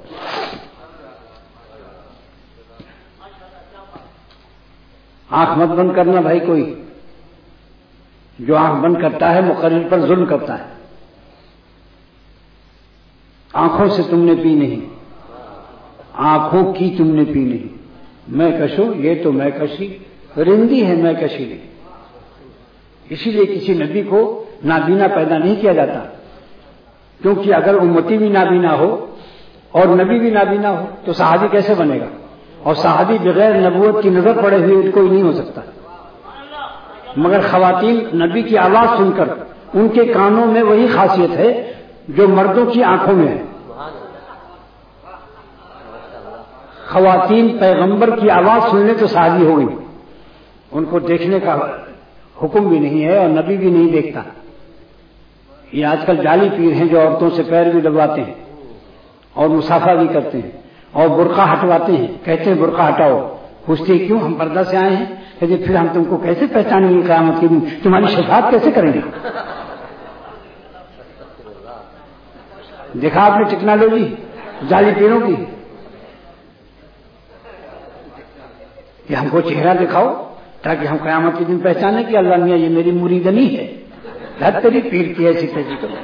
آنکھ مت بند کرنا بھائی، کوئی جو آنکھ بند کرتا ہے مقرر پر ظلم کرتا ہے۔ آنکھوں سے تم نے پی نہیں، آنکھوں کی تم نے پی نہیں، میں کشوں یہ تو میں کشی رندی ہے، میں کشی نہیں۔ اسی لیے کسی نبی کو نابینا پیدا نہیں کیا جاتا، کیونکہ اگر امتی بھی نابینا ہو اور نبی بھی نابینا ہو تو صحابی کیسے بنے گا؟ اور صحابی بغیر نبوت کی نظر پڑے ہوئے کوئی نہیں ہو سکتا۔ مگر خواتین نبی کی آواز سن کر ان کے کانوں میں وہی خاصیت ہے جو مردوں کی آنکھوں میں ہے۔ خواتین پیغمبر کی آواز سننے تو صحابی ہو گئی، ان کو دیکھنے کا حکم بھی نہیں ہے اور نبی بھی نہیں دیکھتا۔ یہ آج کل جعلی پیر ہیں جو عورتوں سے پیر بھی دبواتے ہیں اور مسافہ بھی کرتے ہیں اور برقع ہٹواتے ہیں، کہتے ہیں برقع ہٹاؤ، پوچھتے ہیں کیوں؟ ہم پردہ سے آئے ہیں، کہتے پھر ہم تم کو کیسے پہچانیں گے قیامت کے دن، تمہاری شفاعت کیسے کریں گے؟ دیکھا آپ نے ٹیکنالوجی جعلی پیروں کی کہ ہم کو چہرہ دکھاؤ تاکہ ہم قیامت کے دن پہچانے کہ اللہ میاں یہ میری مریدنی ہے، ہر تیری پیر کی ایسی تیزی کرو۔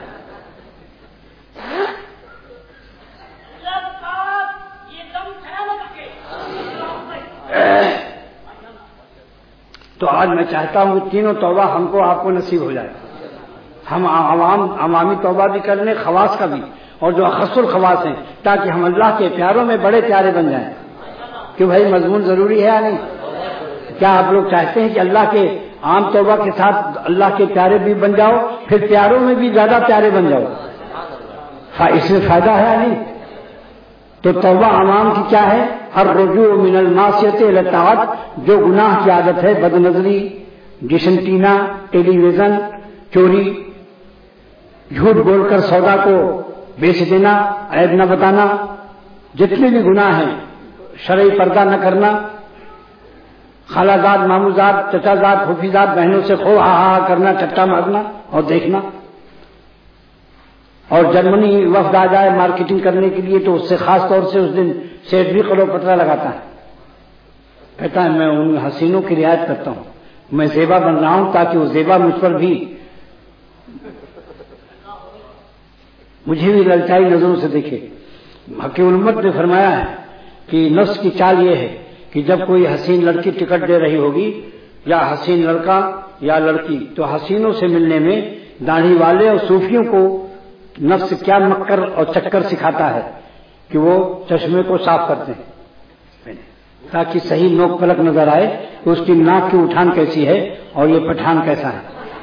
تو آج میں چاہتا ہوں کہ تینوں توبہ ہم کو آپ کو نصیب ہو جائے، ہم عوام عوامی توبہ بھی کر لیں، خواص کا بھی، اور جو اخص الخواص ہیں، تاکہ ہم اللہ کے پیاروں میں بڑے پیارے بن جائیں۔ کہ بھائی مضمون ضروری ہے یا نہیں؟ کیا آپ لوگ چاہتے ہیں کہ اللہ کے عام توبہ کے ساتھ اللہ کے پیارے بھی بن جاؤ، پھر پیاروں میں بھی زیادہ پیارے بن جاؤ؟ اس میں فائدہ ہے یا نہیں؟ تو توبہ عوام کی کیا ہے؟ الرجوع من المعصیۃ الی الطاعۃ، جو گناہ کی عادت ہے، بد نظری، ڈشنٹینا، ٹیلی ویژن، چوری، جھوٹ بول کر سودا کو بیچ دینا، عیب نہ بتانا، جتنے بھی گناہ ہیں، شرعی پردہ نہ کرنا، خالہ زاد، مامو زاد، چچا زاد، پھوپھی زاد، بہنوں سے خو ہا ہا کرنا، چٹا مارنا اور دیکھنا، اور جرمنی وفد آ جائے مارکیٹنگ کرنے کے لیے تو اس سے خاص طور سے اس دن سیٹ بھی قلو پترا لگاتا ہے، کہتا ہے میں ان حسینوں کی رعایت کرتا ہوں، میں زیبا بن رہا ہوں تاکہ وہ زیبا مجھ پر بھی مجھے بھی للچائی نظروں سے دیکھے۔ حکیم الامت نے فرمایا ہے کہ نفس کی چال یہ ہے کہ جب کوئی حسین لڑکی ٹکٹ دے رہی ہوگی یا حسین لڑکا یا لڑکی، تو حسینوں سے ملنے میں داڑھی والے اور صوفیوں کو نفس کیا مکر اور چکر سکھاتا ہے کہ وہ چشمے کو صاف کرتے ہیں تاکہ صحیح نوک پلک نظر آئے کہ اس کی ناک کی اٹھان کیسی ہے اور یہ پٹھان کیسا ہے۔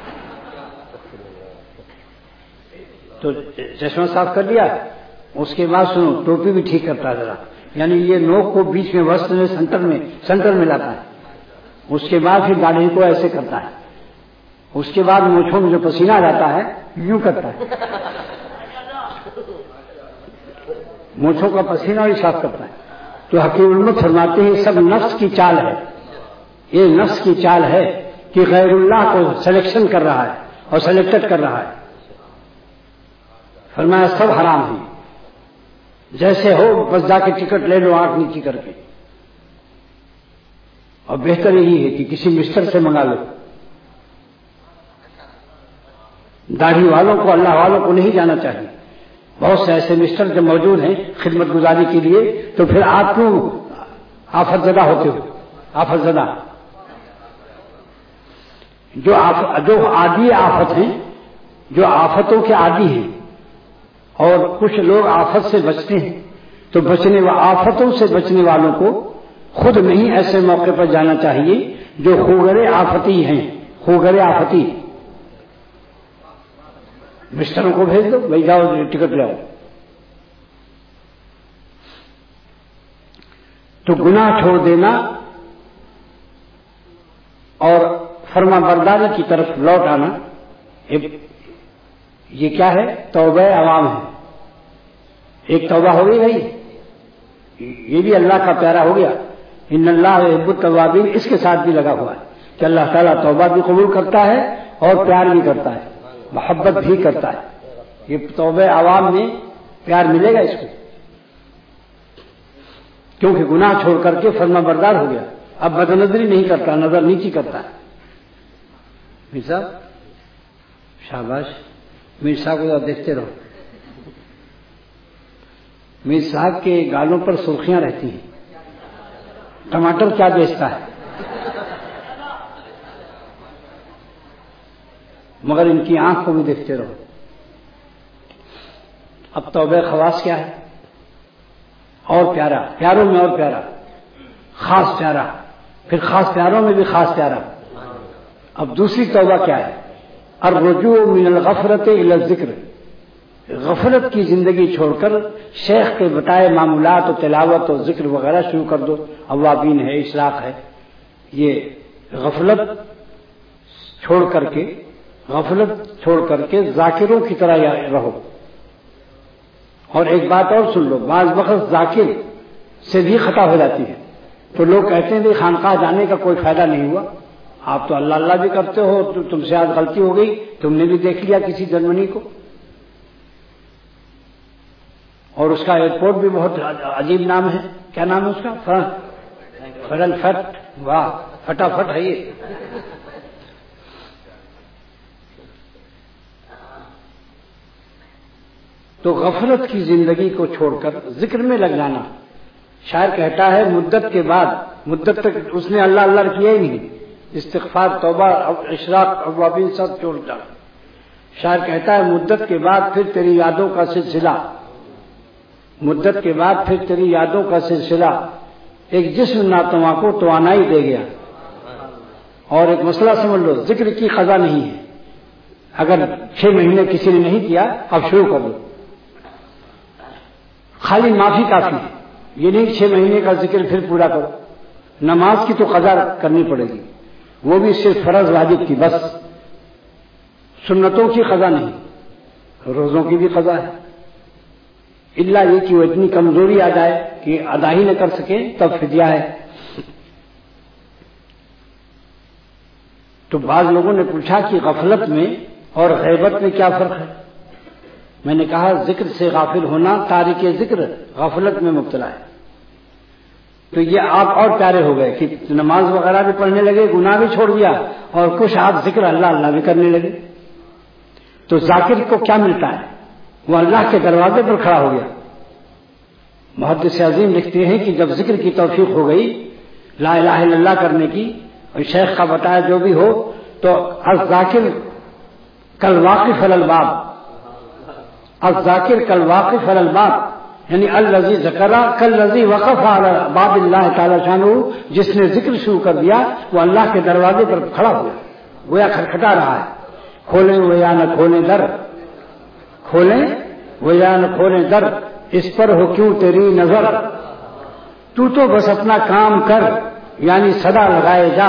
تو چشمہ صاف کر لیا، اس کے بعد سنو ٹوپی بھی ٹھیک کرتا ہے ذرا، یعنی یہ نوک کو بیچ میں وسط میں سینٹر میں سینٹر میں لاتا ہے، اس کے بعد پھر داڑھی کو ایسے کرتا ہے، اس کے بعد مونچھوں میں جو پسینہ آ جاتا ہے یوں کرتا ہے، مونچھوں کا پسینہ بھی صاف کرتا ہے۔ تو حکیم الامت فرماتے ہیں سب نفس کی چال ہے، یہ نفس کی چال ہے کہ غیر اللہ کو سلیکشن کر رہا ہے اور سلیکٹڈ کر رہا ہے۔ فرمایا سب حرام ہے، جیسے ہو بس جا کے ٹکٹ لے لو آنکھ نیچی کر کے، اور بہتر یہی ہے کہ کسی مستر سے منگا لو۔ داڑھی والوں کو اللہ والوں کو نہیں جانا چاہیے، بہت سے ایسے مسٹر جو موجود ہیں خدمت گزاری کے لیے، تو پھر آپ کیوں آفت زدہ ہوتے ہو؟ آفت زدہ جو جو عادی آفت ہیں، جو آفتوں کے عادی ہیں، اور کچھ لوگ آفت سے بچتے ہیں، تو بچنے آفتوں سے بچنے والوں کو خود نہیں ایسے موقع پر جانا چاہیے جو خوگر آفتی ہیں، خوگر آفتی مسٹروں کو بھیج دو، بھائی جاؤ ٹکٹ لاؤ۔ تو گناہ چھوڑ دینا اور فرما برداری کی طرف لوٹ آنا، یہ کیا ہے؟ توبہ عوام ہے۔ ایک توبہ ہو گئی بھائی، یہ بھی اللہ کا پیارا ہو گیا، ان اللہ یحب التوابین، اس کے ساتھ بھی لگا ہوا ہے کہ اللہ تعالیٰ توبہ بھی قبول کرتا ہے اور پیار بھی کرتا ہے، محبت بھی کرتا ہے۔ یہ توبہ عوام میں پیار ملے گا اس کو، کیونکہ گناہ چھوڑ کر کے فرما بردار ہو گیا، اب بد نظری نہیں کرتا، نظر نیچی کرتا ہے۔ میر صاحب شاباش، میر صاحب کو دیکھتے رہو، میر صاحب کے گالوں پر سرخیاں رہتی ہیں، ٹماٹر کیا بیچتا ہے، مگر ان کی آنکھ کو بھی دیکھتے رہو۔ اب توبہ خواص کیا ہے؟ اور پیارا، پیاروں میں اور پیارا، خاص پیارا، پھر خاص پیاروں میں بھی خاص پیارا۔ اب دوسری توبہ کیا ہے؟ الرجوع من الغفلۃ الی الذکر، غفلت کی زندگی چھوڑ کر شیخ کے بتائے معمولات و تلاوت و ذکر وغیرہ شروع کر دو، اوابین ہے، اشراق ہے۔ یہ غفلت چھوڑ کر کے غفلت چھوڑ کر کے ذاکروں کی طرح رہو۔ اور ایک بات اور سن لو، بعض وقت ذاکر سے بھی خطا ہو جاتی ہے، تو لوگ کہتے ہیں کہ خانقاہ جانے کا کوئی فائدہ نہیں ہوا، آپ تو اللہ اللہ بھی کرتے ہو، تو تم سے آج غلطی ہو گئی، تم نے بھی دیکھ لیا کسی جرمنی کو، اور اس کا ایئرپورٹ بھی بہت عجیب نام ہے، کیا نام ہے اس کا؟ فرنکفرٹ، واہ فٹافٹ ہے یہ۔ تو غفلت کی زندگی کو چھوڑ کر ذکر میں لگ جانا۔ شاعر کہتا ہے مدت کے بعد، مدت تک اس نے اللہ اللہ کیا ہی نہیں، استغفار، توبہ، اشراق، اوابین سب چھوڑ جانا۔ شاعر کہتا ہے مدت کے بعد پھر تیری یادوں کا سلسلہ، مدت کے بعد پھر تیری یادوں کا سلسلہ ایک جسم ناتواں کو توانائی دے گیا۔ اور ایک مسئلہ سمجھ لو، ذکر کی قضا نہیں ہے، اگر چھ مہینے کسی نے نہیں کیا اب شروع کر دو، خالی معافی کافی ہے، یہ نہیں چھ مہینے کا ذکر پھر پورا کرو۔ نماز کی تو قضا کرنی پڑے گی، وہ بھی صرف فرض واجب کی بس، سنتوں کی قضا نہیں، روزوں کی بھی قضا ہے، الا یہ کہ وہ اتنی کمزوری آ جائے کہ ادا ہی نہ کر سکے تب فدیہ ہے۔ تو بعض لوگوں نے پوچھا کہ غفلت میں اور غیبت میں کیا فرق ہے؟ میں نے کہا ذکر سے غافل ہونا تارک ذکر غفلت میں مبتلا ہے. تو یہ آپ اور پیارے ہو گئے کہ نماز وغیرہ بھی پڑھنے لگے, گناہ بھی چھوڑ دیا, اور کچھ آپ ذکر اللہ اللہ بھی کرنے لگے. تو ذاکر کو کیا ملتا ہے؟ وہ اللہ کے دروازے پر کھڑا ہو گیا. محدث عظیم لکھتے ہیں کہ جب ذکر کی توفیق ہو گئی لا الہ الا اللہ کرنے کی, اور شیخ کا بتایا جو بھی ہو, تو الذاکر کالواقف علی الباب, الذاکر کالواقف علی الباب, یعنی الذی ذکر کالذی وقف علی باب اللہ تعالی شانہ, جس نے ذکر شروع کر دیا وہ اللہ کے دروازے پر کھڑا ہو گیا, گویا کھٹکھٹا رہا ہے. کھولیں وہ یا نہ کھولیں در, کھولیں وہ یا نہ کھولیں در, اس پر ہو کیوں تیری نظر, تو تو بس اپنا کام کر, یعنی صدا لگائے جا.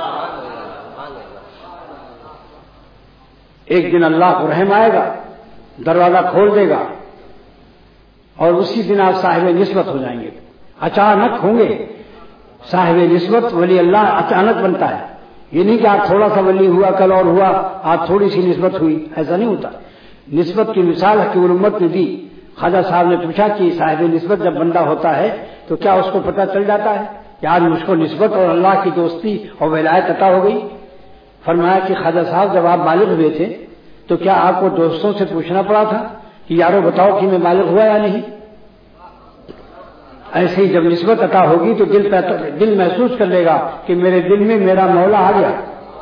ایک دن اللہ کو رحم آئے گا, دروازہ کھول دے گا, اور اسی دن آپ صاحب نسبت ہو جائیں گے. اچانک ہوں گے صاحب نسبت. ولی اللہ اچانک بنتا ہے, یہ نہیں کہ آپ تھوڑا سا ولی ہوا کل اور ہوا آپ تھوڑی سی نسبت ہوئی, ایسا نہیں ہوتا. نسبت کی مثال حکیم الامت نے دی. خواجہ صاحب نے پوچھا کہ صاحب نسبت جب بندہ ہوتا ہے تو کیا اس کو پتہ چل جاتا ہے کہ آج مجھ کو نسبت اور اللہ کی دوستی اور ولایت عطا ہو گئی؟ فرمایا کہ خواجہ صاحب جب آپ بالغ ہوئے تھے تو کیا آپ کو دوستوں سے پوچھنا پڑا تھا کہ یارو بتاؤ کہ میں بالغ ہوا یا نہیں؟ ایسے ہی جب نسبت عطا ہوگی تو دل دل محسوس کر لے گا کہ میرے دل میں میرا مولا آ گیا,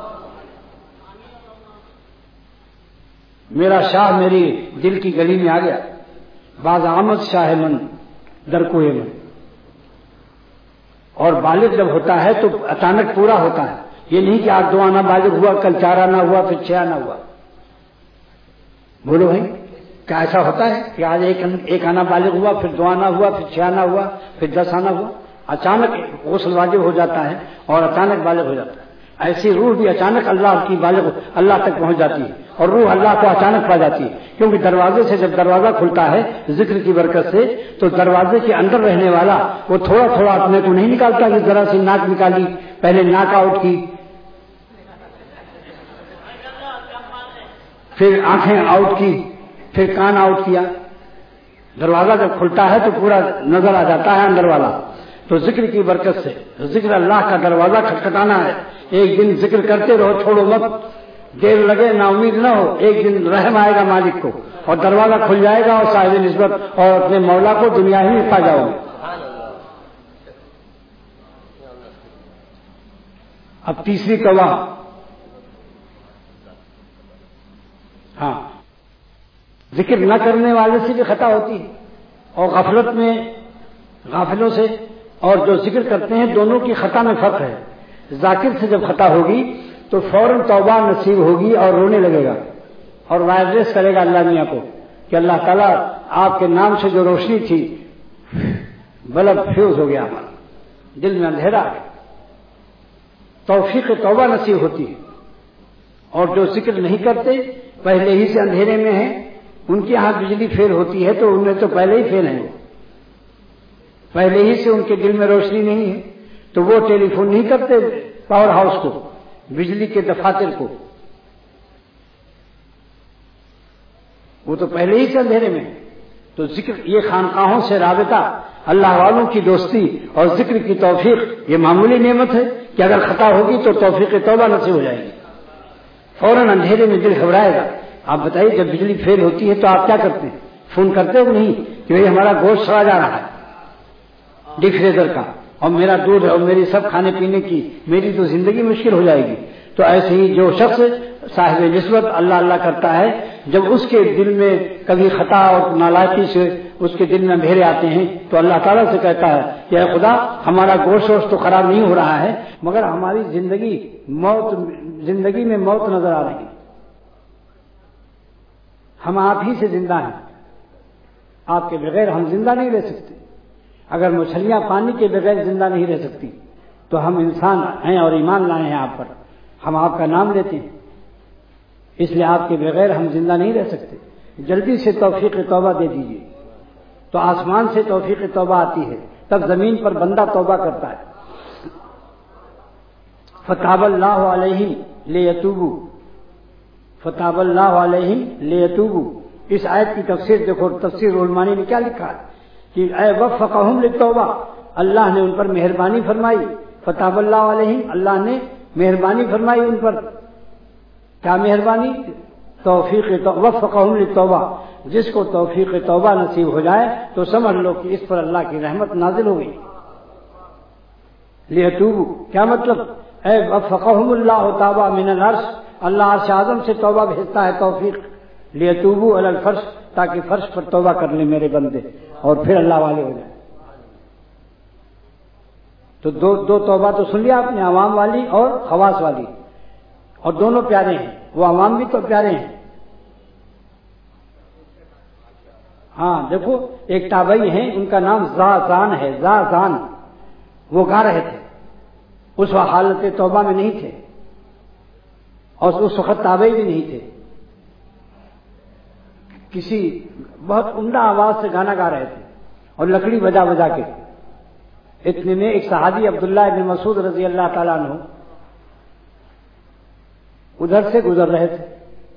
میرا شاہ میری دل کی گلی میں آ گیا. باز آمد شاہ من در کوئے من. اور بالغ جب ہوتا ہے تو اچانک پورا ہوتا ہے. یہ نہیں کہ آج دو آنا بالغ ہوا, کل چار آنا ہوا, پھر چھ آنا ہوا. بولو بھائی, کیا ایسا ہوتا ہے کہ آج ایک ایک آنا بالغ ہوا, پھر دو آنا ہوا, پھر چھ آنا ہوا, پھر دس آنا ہوا؟ اچانک غسل واجب ہو جاتا ہے اور اچانک بالغ ہو جاتا ہے. ایسی روح بھی اچانک اللہ کی بالغ اللہ تک پہنچ جاتی ہے, اور روح اللہ کو اچانک پا جاتی ہے. کیونکہ دروازے سے جب دروازہ کھلتا ہے ذکر کی برکت سے, تو دروازے کے اندر رہنے والا وہ تھوڑا تھوڑا اپنے کو نہیں نکالتا کہ ذرا سی ناک نکالی, پہلے ناک آؤٹ کی, پھر آنکھیں آؤٹ کی, پھر کان آؤٹ کیا. دروازہ جب کھلتا ہے تو پورا نظر آ جاتا ہے اندر والا. تو ذکر کی برکت سے ذکر اللہ کا دروازہ کھٹکھٹانا ہے. ایک دن ذکر کرتے رہو, چھوڑو مت, دیر لگے نا امید نہ ہو. ایک دن رحم آئے گا مالک کو اور دروازہ کھل جائے گا, اور صاحب نسبت اور اپنے مولا کو دنیا ہی میں پا جاؤ گے. اب تیسری توبہ, ہاں ذکر نہ کرنے والے سے بھی خطا ہوتی ہے, اور غفلت میں غافلوں سے اور جو ذکر کرتے ہیں دونوں کی خطا میں فرق ہے. ذاکر سے جب خطا ہوگی تو فوراً توبہ نصیب ہوگی اور رونے لگے گا اور وائرلیس کرے گا اللہ میاں کو کہ اللہ تعالیٰ آپ کے نام سے جو روشنی تھی بلب فیوز ہو گیا, ہمارا دل میں اندھیرا ہے. توفیق توبہ نصیب ہوتی ہے. اور جو ذکر نہیں کرتے پہلے ہی سے اندھیرے میں ہیں, ان کے ہاں بجلی فیل ہوتی ہے تو ان میں تو پہلے ہی فیل ہیں, پہلے ہی سے ان کے دل میں روشنی نہیں ہے, تو وہ ٹیلی فون نہیں کرتے پاور ہاؤس کو, بجلی کے دفاتر کو, وہ تو پہلے ہی سے اندھیرے میں. تو ذکر, یہ خانقاہوں سے رابطہ, اللہ والوں کی دوستی اور ذکر کی توفیق یہ معمولی نعمت ہے کہ اگر خطا ہوگی تو توفیق توبہ نصیب ہو جائے گی. فوراً اندھیرے میں دل گھبرائے گا. آپ بتائیے جب بجلی فیل ہوتی ہے تو آپ کیا کرتے ہیں؟ فون کرتے ہو نہیں کہ بھائی ہمارا گوشت سڑا جا رہا ہے ڈی فریزر کا, اور میرا دودھ اور میری سب کھانے پینے کی, میری تو زندگی مشکل ہو جائے گی. تو ایسے ہی جو شخص صاحب نسبت اللہ اللہ کرتا ہے, جب اس کے دل میں کبھی خطا اور نالائقی سے اس کے دل میں اندھیرے آتے ہیں تو اللہ تعالیٰ سے کہتا ہے کہ اے خدا ہمارا گوشت ووشت تو خراب نہیں ہو رہا ہے, مگر ہماری زندگی موت زندگی میں موت نظر آ رہی ہے, ہم آپ ہی سے زندہ ہیں, آپ کے بغیر ہم زندہ نہیں رہ سکتے. اگر مچھلیاں پانی کے بغیر زندہ نہیں رہ سکتی تو ہم انسان ہیں اور ایمان لائے ہیں آپ پر, ہم آپ کا نام لیتے ہیں, اس لیے آپ کے بغیر ہم زندہ نہیں رہ سکتے. جلدی سے توفیق توبہ دے دیجیے. تو آسمان سے توفیق توبہ آتی ہے, تب زمین پر بندہ توبہ کرتا ہے. فتاب اللہ علیہم لیتوبوا, فتاب اللہ علیہم لیتوبوا, اس آیت کی تفسیر دیکھو، تفسیر علمانی نے کیا لکھا ہے کہ اے وفقہم للتوبہ، اللہ نے ان پر مہربانی فرمائی، فتاب اللہ علیہم، اللہ نے مہربانی فرمائی ان پر. کیا مہربانی؟ توفیق وفقہم للتوبہ. جس کو توفیق توبہ نصیب ہو جائے تو سمجھ لو کہ اس پر اللہ کی رحمت نازل ہو گئی. لیتوبوا، کیا مطلب؟ اے وفقہم اللہ توبہ من العرش، اللہ عرش اعظم سے توبہ بھیجتا ہے توفیق. لیتوبوا علی الفرش، تاکہ فرش پر توبہ کر لیں میرے بندے اور پھر اللہ والے ہو جائیں. تو دو دو توبہ تو سن لیا آپ نے، عوام والی اور خواص والی، اور دونوں پیارے ہیں. وہ عوام بھی تو پیارے ہیں. ہاں دیکھو، ایک تابعی ہیں ان کا نام زازان ہے، زازان. وہ گا رہے تھے، اس وقت حالت توبہ میں نہیں تھے اور اس وقت تابعی بھی نہیں تھے. کسی بہت عمدہ آواز سے گانا گا رہے تھے اور لکڑی بجا بجا کے. اتنے میں ایک صحابی عبداللہ ابن مسعود رضی اللہ تعالیٰ عنہ ادھر سے گزر رہے تھے.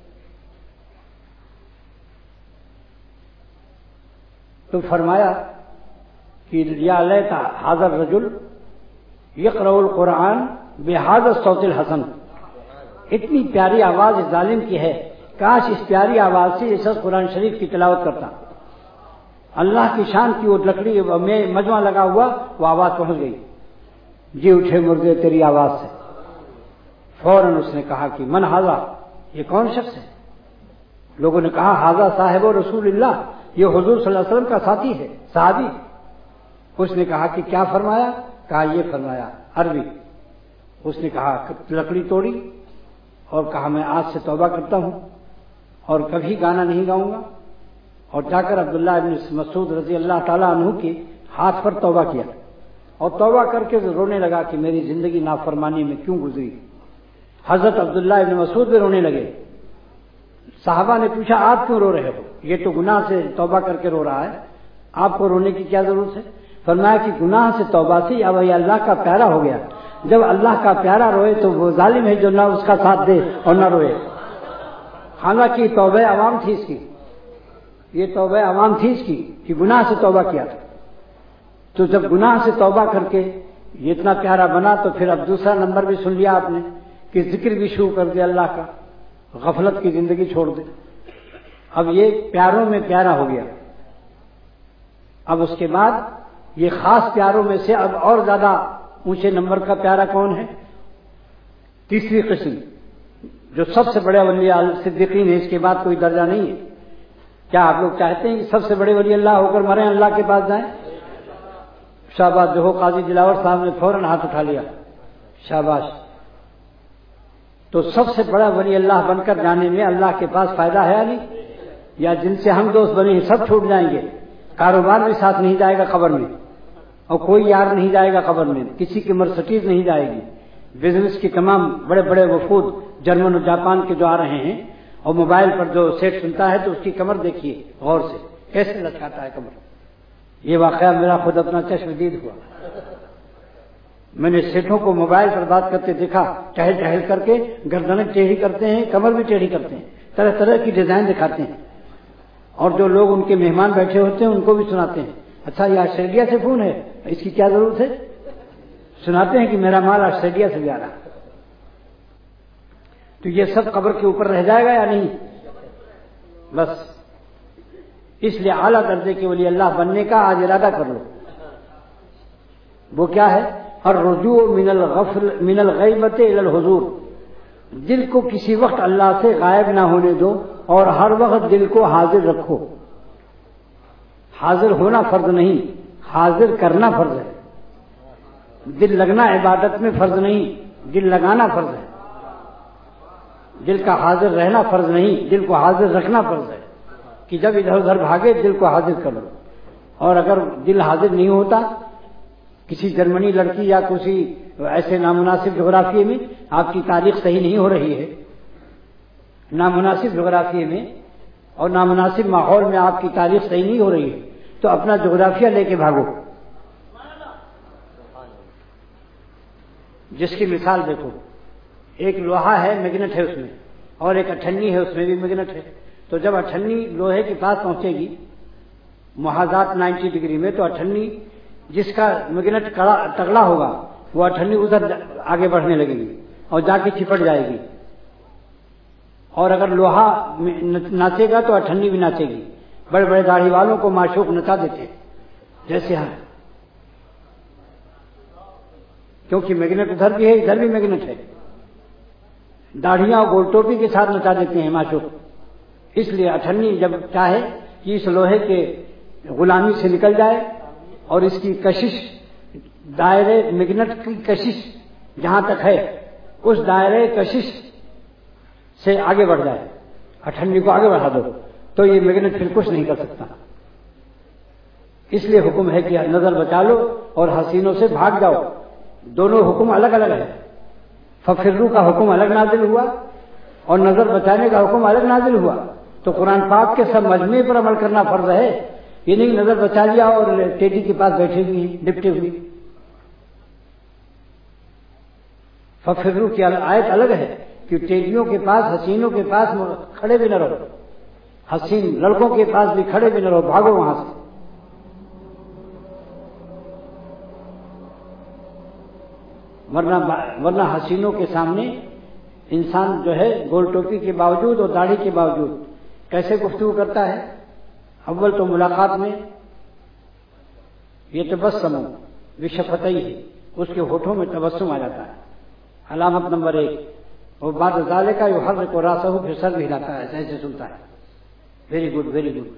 تو فرمایا کہ یا لیت ھذا الرجل یقرأ القرآن بہذا الصوت الحسن. اتنی پیاری آواز اس ظالم کی ہے، کاش اس پیاری آواز سے یہ شخص قرآن شریف کی تلاوت کرتا. اللہ کی شان کی وہ لکڑی میں مجمع لگا ہوا، وہ آواز پہنچ گئی. جی اٹھے مردے تیری آواز سے. فوراً اس نے کہا کہ من ھذا، یہ کون شخص ہے؟ لوگوں نے کہا ھذا صاحب رسول اللہ، یہ حضور صلی اللہ علیہ وسلم کا ساتھی ہے، صحابی. اس نے کہا کہ کیا فرمایا؟ کہا یہ فرمایا عربی. اس نے کہا لکڑی توڑی اور کہا میں آج سے توبہ کرتا ہوں اور کبھی گانا نہیں گاؤں گا. اور جا کر عبداللہ ابن مسعود رضی اللہ تعالیٰ عنہ کے ہاتھ پر توبہ کیا اور توبہ کر کے رونے لگا کہ میری زندگی نافرمانی میں کیوں گزری. حضرت عبداللہ ابن مسعود بھی رونے لگے. صحابہ نے پوچھا آپ کیوں رو رہے ہو؟ یہ تو گناہ سے توبہ کر کے رو رہا ہے، آپ کو رونے کی کیا ضرورت ہے؟ فرمایا کہ گناہ سے توبہ سے اب یہ اللہ کا پیارا ہو گیا. جب اللہ کا پیارا روئے تو وہ ظالم ہے جو نہ اس کا ساتھ دے اور نہ روئے. حالانکہ توبہ عوام تھی اس کی، یہ توبہ عوام تھی اس کی کہ گناہ سے توبہ کیا تھا. تو جب گناہ سے توبہ کر کے یہ اتنا پیارا بنا تو پھر اب دوسرا نمبر بھی سن لیا آپ نے کہ ذکر بھی شروع کر دیا اللہ کا، غفلت کی زندگی چھوڑ دے. اب یہ پیاروں میں پیارا ہو گیا. اب اس کے بعد یہ خاص پیاروں میں سے اب اور زیادہ اونچے نمبر کا پیارا کون ہے؟ تیسری قسم جو سب سے بڑے ولی صدیقین ہے، اس کے بعد کوئی درجہ نہیں ہے. کیا آپ لوگ چاہتے ہیں کہ سب سے بڑے ولی اللہ ہو کر مریں، اللہ کے پاس جائیں؟ شاباش. جو قاضی دلاور صاحب نے فوراً ہاتھ اٹھا لیا، شاباش. تو سب سے بڑا ولی اللہ بن کر جانے میں اللہ کے پاس فائدہ ہے یا نہیں؟ یا جن سے ہم دوست بنے ہیں سب چھوٹ جائیں گے؟ کاروبار بھی ساتھ نہیں جائے گا قبر میں، اور کوئی یار نہیں جائے گا قبر میں، کسی کی مرسٹیز نہیں جائے گی. بزنس کے تمام بڑے بڑے وفود جرمن اور جاپان کے جو آ رہے ہیں، اور موبائل پر جو سیٹ سنتا ہے تو اس کی کمر دیکھیے غور سے کیسے لچکاتا ہے کمر. یہ واقعہ میرا خود اپنا چشم دید ہوا. میں نے سیٹوں کو موبائل پر بات کرتے دیکھا، ٹہل ٹہل کر کے گردنیں ٹیڑھی کرتے ہیں، کمر بھی ٹیڑھی کرتے ہیں، طرح طرح کی ڈیزائن دکھاتے ہیں. اور جو لوگ ان کے مہمان بیٹھے ہوتے ہیں ان کو بھی سناتے ہیں اچھا یہ آسٹریلیا سے فون ہے، اس کی کیا ضرورت ہے؟ سناتے ہیں کہ میرا مال آسٹریلیا سے بھی آ رہا. تو یہ سب قبر کے اوپر رہ جائے گا یا نہیں؟ بس اس لیے اعلیٰ درجے کے ولی اللہ بننے کا آج ارادہ کر لو. وہ کیا ہے؟ الرجوع من الغفل من الغیبت الی الحضور. دل کو کسی وقت اللہ سے غائب نہ ہونے دو اور ہر وقت دل کو حاضر رکھو. حاضر ہونا فرض نہیں، حاضر کرنا فرض ہے. دل لگنا عبادت میں فرض نہیں، دل لگانا فرض ہے. دل کا حاضر رہنا فرض نہیں، دل کو حاضر رکھنا فرض ہے کہ جب ادھر ادھر بھاگے دل کو حاضر کر لو. اور اگر دل حاضر نہیں ہوتا، کسی جرمنی لڑکی یا کسی ایسے نامناسب جغرافیے میں آپ کی تاریخ صحیح نہیں ہو رہی ہے، نامناسب جغرافیے میں اور نامناسب ماحول میں آپ کی تاریخ صحیح نہیں ہو رہی ہے، تو اپنا جغرافیہ لے کے بھاگو. جس کی مثال دیکھو، ایک لوہا ہے میگنٹ ہے اس میں، اور ایک اٹھنی ہے اس میں بھی میگنٹ ہے. تو جب اٹھنی لوہے کے پاس پہنچے گی محاذات نائنٹی ڈگری میں، تو اٹھنی جس کا میگنیٹ تگڑا ہوگا وہ اٹھنی ادھر آگے بڑھنے لگے گی اور جا کے چپٹ جائے گی، اور اگر لوہا ناچے گا تو اٹھنی بھی ناچے گی۔ بڑے بڑے داڑھی والوں کو معشوق نچا دیتے جیسے ہاں، کیونکہ میگنیٹ ادھر بھی ہے ادھر بھی میگنیٹ ہے، داڑھیاں اور گول ٹوپی کے ساتھ نچا دیتے ہیں معشوق۔ اس لیے اٹھنی جب چاہے کہ اس لوہے کے غلامی سے نکل جائے اور اس کی کشش دائرے میگنیٹ کی کشش جہاں تک ہے اس دائرے کشش سے آگے بڑھ جائے، اٹھنی کو آگے بڑھا دو تو یہ میگنیٹ پھر کچھ نہیں کر سکتا۔ اس لیے حکم ہے کہ نظر بچا لو اور حسینوں سے بھاگ جاؤ، دونوں حکم الگ الگ ہے۔ ففروا کا حکم الگ نازل ہوا اور نظر بچانے کا حکم الگ نازل ہوا، تو قرآن پاک کے سب مجموعے پر عمل کرنا فرض ہے، یہ نہیں نظر بچا لیا اور ٹیڈی کے پاس بیٹھے ہوئی ڈپٹے ہوئی۔ ففروا کی آیت الگ ہے کہ ٹیڈیوں کے پاس حسینوں کے پاس کھڑے بھی نہ رہو، حسین لڑکوں کے پاس بھی کھڑے بھی نہ رہو، بھاگو وہاں سے۔ ورنہ ورنہ حسینوں کے سامنے انسان جو ہے گول ٹوپی کے باوجود اور داڑھی کے باوجود کیسے گفتگو کرتا ہے؟ اول تو ملاقات میں یہ تبسم بشفتیہ ہے، اس کے ہونٹوں میں تبسم آ جاتا ہے، علامت نمبر ایک۔ اور بعد ذالک کا یحرک راسہ، پھر سر بھی ہلاتا ہے، ایسے سنتا ہے، very good very good,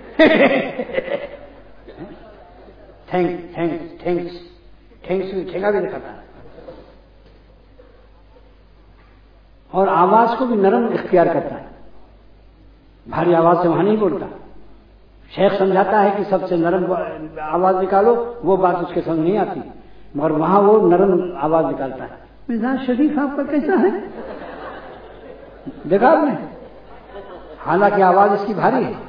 thanks thanks thanks thanks بھی ٹھیکا بھی دکھاتا ہے، اور آواز کو بھی نرم اختیار کرتا ہے، بھاری آواز سے وہاں نہیں بولتا۔ شیخ سمجھاتا ہے کہ سب سے نرم آواز نکالو، وہ بات اس کے سمجھ نہیں آتی، مگر وہاں وہ نرم آواز نکالتا ہے۔ مزاج شریف آپ کا کیسا ہے؟ دیکھا آپ نے؟ حالانکہ آواز اس کی بھاری ہے،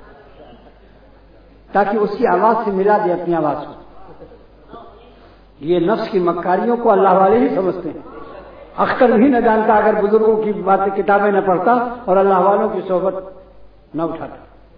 تاکہ اس کی آواز سے ملا دے اپنی آواز کو۔ یہ نفس کی مکاریوں کو اللہ والے ہی سمجھتے ہیں، اختر بھی نہ جانتا اگر بزرگوں کی باتیں کتابیں نہ پڑھتا اور اللہ والوں کی صحبت نہ اٹھاتا،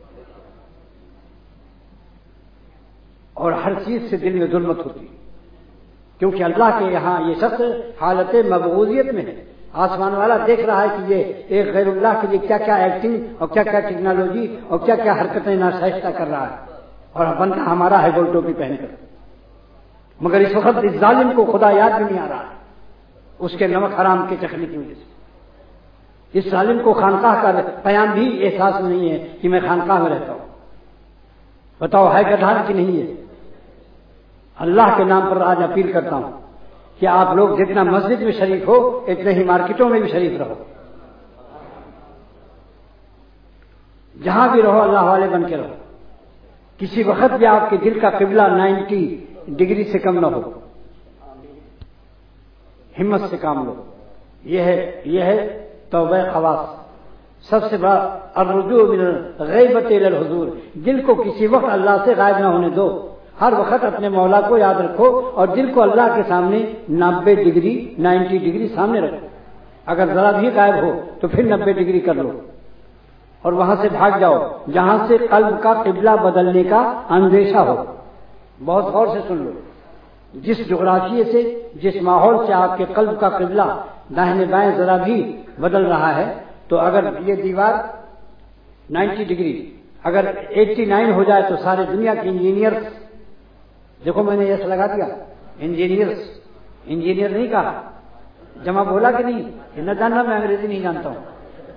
اور ہر چیز سے دل میں ظلمت ہوتی، کیونکہ اللہ کے یہاں یہ شخص حالت مبغوضیت میں ہے۔ آسمان والا دیکھ رہا ہے کہ یہ ایک غیر اللہ کے لیے کیا کیا ایکٹنگ اور کیا کیا ٹیکنالوجی اور کیا کیا حرکتیں ناشائستہ کر رہا ہے، اور بندہ ہمارا ہے گول ٹوپی پہن کر، مگر اس وقت اس ظالم کو خدا یاد بھی نہیں آ رہا ہے، اس کے نمک حرام کے چکھنے کی وجہ سے۔ اس ظالم کو خانقاہ کا قیام بھی احساس نہیں ہے کہ میں خانقاہ میں رہتا ہوں، بتاؤ ہے گدھان کی نہیں ہے؟ اللہ کے نام پر آج اپیل کرتا ہوں کہ آپ لوگ جتنا مسجد میں شریک ہو اتنے ہی مارکیٹوں میں بھی شریک رہو، جہاں بھی رہو اللہ والے بن کے رہو، کسی وقت بھی آپ کے دل کا قبلہ نائنٹی ڈگری سے کم نہ ہو، ہمت سے کام لو۔ یہ ہے یہ ہے توبہ خواص، سب سے بڑا الرجوع من الغیبۃ الی الحضور، دل کو کسی وقت اللہ سے غائب نہ ہونے دو، ہر وقت اپنے مولا کو یاد رکھو اور دل کو اللہ کے سامنے نبے ڈگری نائنٹی ڈگری سامنے رکھو، اگر ذرا بھی غائب ہو تو پھر نبے ڈگری کر لو اور وہاں سے بھاگ جاؤ جہاں سے قلب کا قبلہ بدلنے کا اندیشہ ہو۔ بہت غور سے سن لو، جس جغرافیے سے جس ماحول سے آپ کے قلب کا قبلہ داہنے بائیں ذرا بھی بدل رہا ہے، تو اگر یہ دیوار نائنٹی ڈگری اگر ایٹی نائن ہو جائے تو سارے دنیا کے انجینئر، دیکھو میں نے یس لگا دیا، انجینئرس، انجینئر نہیں کہا، جمع بولا کہ نہیں؟ یہ نہ جاننا، میں انگریزی نہیں جانتا ہوں،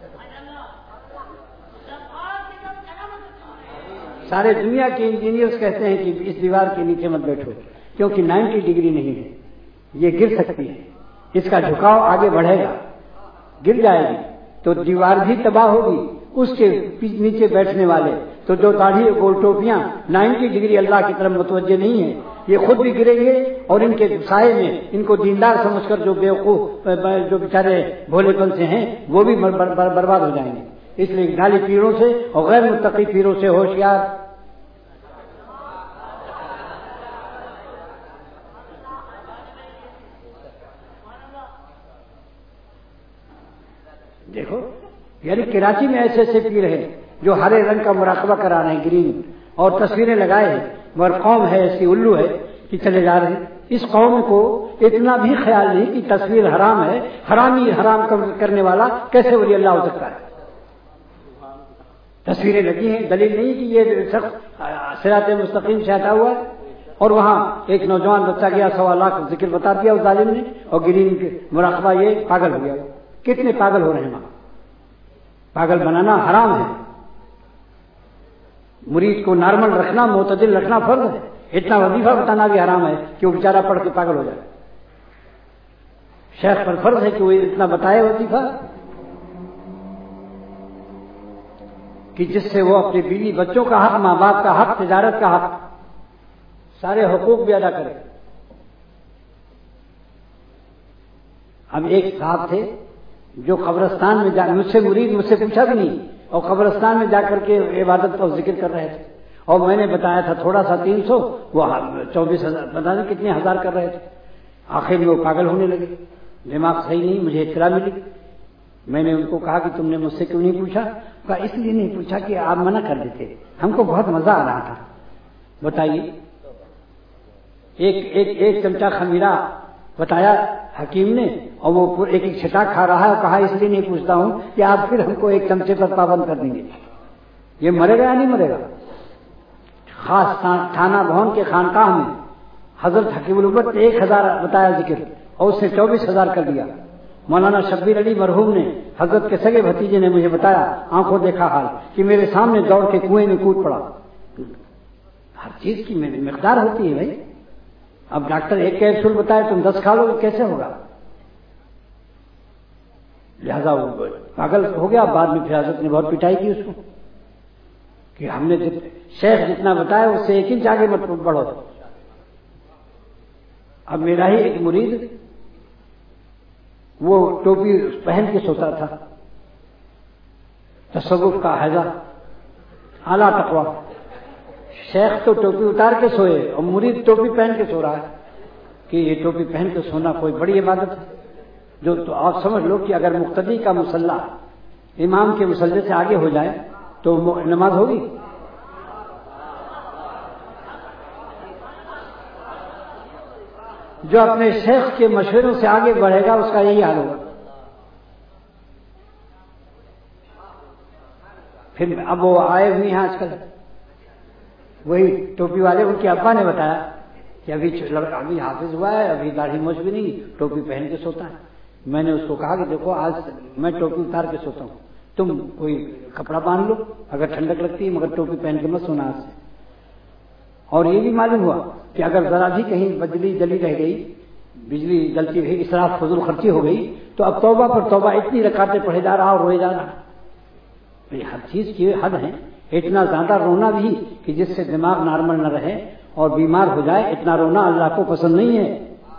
سارے دنیا کے انجینئرس کہتے ہیں کہ اس دیوار کے نیچے مت بیٹھو، کیونکہ نائنٹی ڈگری نہیں ہے، یہ گر سکتی ہے، اس کا جھکاؤ آگے بڑھے گا، گر جائے گی تو دیوار بھی تباہ ہوگی، اس کے نیچے بیٹھنے والے تو جو داڑھی گول ٹوپیاں نائنٹی ڈگری اللہ کی طرف متوجہ نہیں ہیں، یہ خود بھی گریں گے اور ان کے سائے میں ان کو دیندار سمجھ کر جو بیوقوف جو بیچارے بھولے پن سے ہیں وہ بھی برباد ہو جائیں گے۔ اس لیے گالی پیروں سے اور غیر متقی پیروں سے ہوشیار۔ دیکھو یعنی کراچی میں ایسے ایسے پیر ہیں جو ہرے رنگ کا مراقبہ کرا رہے ہیں، گرین، اور تصویریں لگائے ہیں، مگر قوم ہے ایسی الو ہے کہ چلے جا رہے ہیں۔ اس قوم کو اتنا بھی خیال نہیں کہ تصویر حرام ہے، حرامی حرام کرنے والا کیسے ولی اللہ ہو سکتا ہے؟ تصویریں لگی ہیں، دلیل نہیں کہ یہ شخص صراط مستقیم سے ہٹا ہوا ہے۔ اور وہاں ایک نوجوان بچہ گیا، سوا لاکھ ذکر بتا دیا اس ظالم نے، اور گرین کے مراقبہ یہ پاگل ہو گیا۔ کتنے پاگل ہو رہے ہیں وہاں؟ پاگل بنانا حرام ہے، مرید کو نارمل رکھنا، معتدل رکھنا فرض ہے۔ اتنا وظیفہ بتانا بھی حرام ہے کہ وہ بیچارہ پڑھ کے پاگل ہو جائے۔ شیخ پر فرض ہے کہ وہ اتنا بتائے وظیفہ کہ جس سے وہ اپنے بیوی بچوں کا حق، ماں باپ کا حق، تجارت کا حق، سارے حقوق بھی ادا کرے۔ اب ایک صاحب تھے جو قبرستان میں جا، مجھ سے مرید مجھ سے پوچھا بھی نہیں، اور قبرستان میں جا کر کے عبادت اور ذکر کر رہے تھے، اور میں نے بتایا تھا تھوڑا سا تین سو، وہ چوبیس ہزار پتا نہیں کتنے ہزار کر رہے تھے۔ آخر میں وہ پاگل ہونے لگے، دماغ صحیح نہیں، مجھے اطلاع ملی۔ میں نے ان کو کہا کہ تم نے مجھ سے کیوں نہیں پوچھا؟ کہا اس لیے نہیں پوچھا کہ آپ منع کر دیتے، ہم کو بہت مزہ آ رہا تھا۔ بتائیے، ایک ایک ایک چمچہ خمیرہ بتایا حکیم نے، اور وہ ایک ایک چھٹا کھا رہا ہے، اور کہا اس لیے نہیں پوچھتا ہوں کہ آپ پھر ہم کو ایک چمچے پر پابند کر دیں گے۔ یہ مرے گا یا نہیں مرے گا؟ خاص تھانہ بھون کے خانقاہ میں حضرت حکیم الامت نے ایک ہزار بتایا ذکر، اور اس نے چوبیس ہزار کر دیا۔ مولانا شبیر علی مرحوم نے، حضرت کے سگے بھتیجے نے مجھے بتایا، آنکھوں دیکھا حال، کہ میرے سامنے دوڑ کے کنویں میں کود پڑا۔ ہر چیز کی مقدار ہوتی ہے بھائی۔ اب ڈاکٹر ایک کیپسول بتائے تم دس کھا لو، کیسے ہوگا؟ لہذا وہ پاگل ہو گیا۔ بعد میں پھر حضرت نے بہت پٹائی کی اس کو کہ ہم نے شیخ جتنا بتایا اس سے ایک انچ آگے مت بڑھو۔ اب میرا ہی ایک مرید، وہ ٹوپی پہن کے سوتا تھا، تصوف کا حیضہ، اعلیٰ تقویٰ۔ شیخ تو ٹوپی اتار کے سوئے اور مرید ٹوپی پہن کے سو رہا ہے کہ یہ ٹوپی پہن کے سونا کوئی بڑی عبادت ہے؟ جو تو آپ سمجھ لو کہ اگر مقتدی کا مصلی امام کے مصلی سے آگے ہو جائے تو نماز ہوگی؟ جو اپنے شیخ کے مشوروں سے آگے بڑھے گا اس کا یہی حال ہوگا۔ پھر اب وہ آئے ہوئے ہیں آج کل، وہی ٹوپی والے، ان کے ابا نے بتایا کہ ابھی ابھی حافظ ہوا ہے، ابھی داڑھی موچھ بھی نہیں، ٹوپی پہن کے سوتا ہے۔ میں نے اس کو کہا کہ دیکھو آج میں ٹوپی اتار کے سوتا ہوں، تم کوئی کپڑا باندھ لو اگر ٹھنڈک لگتی ہے، مگر ٹوپی پہن کے مت سونا آج سے۔ اور یہ بھی معلوم ہوا کہ اگر ذرا بھی کہیں بجلی جلی رہ گئی، بجلی جلتی رہی، اسراف فضول خرچی ہو گئی، تو اب توبہ پر توبہ، اتنی رکعتیں پڑھے جا رہا اور روئے جا رہا۔ ہر چیز کی حد ہے۔ اتنا زیادہ رونا بھی کہ جس سے دماغ نارمل نہ رہے اور بیمار ہو جائے، اتنا رونا اللہ کو پسند نہیں ہے۔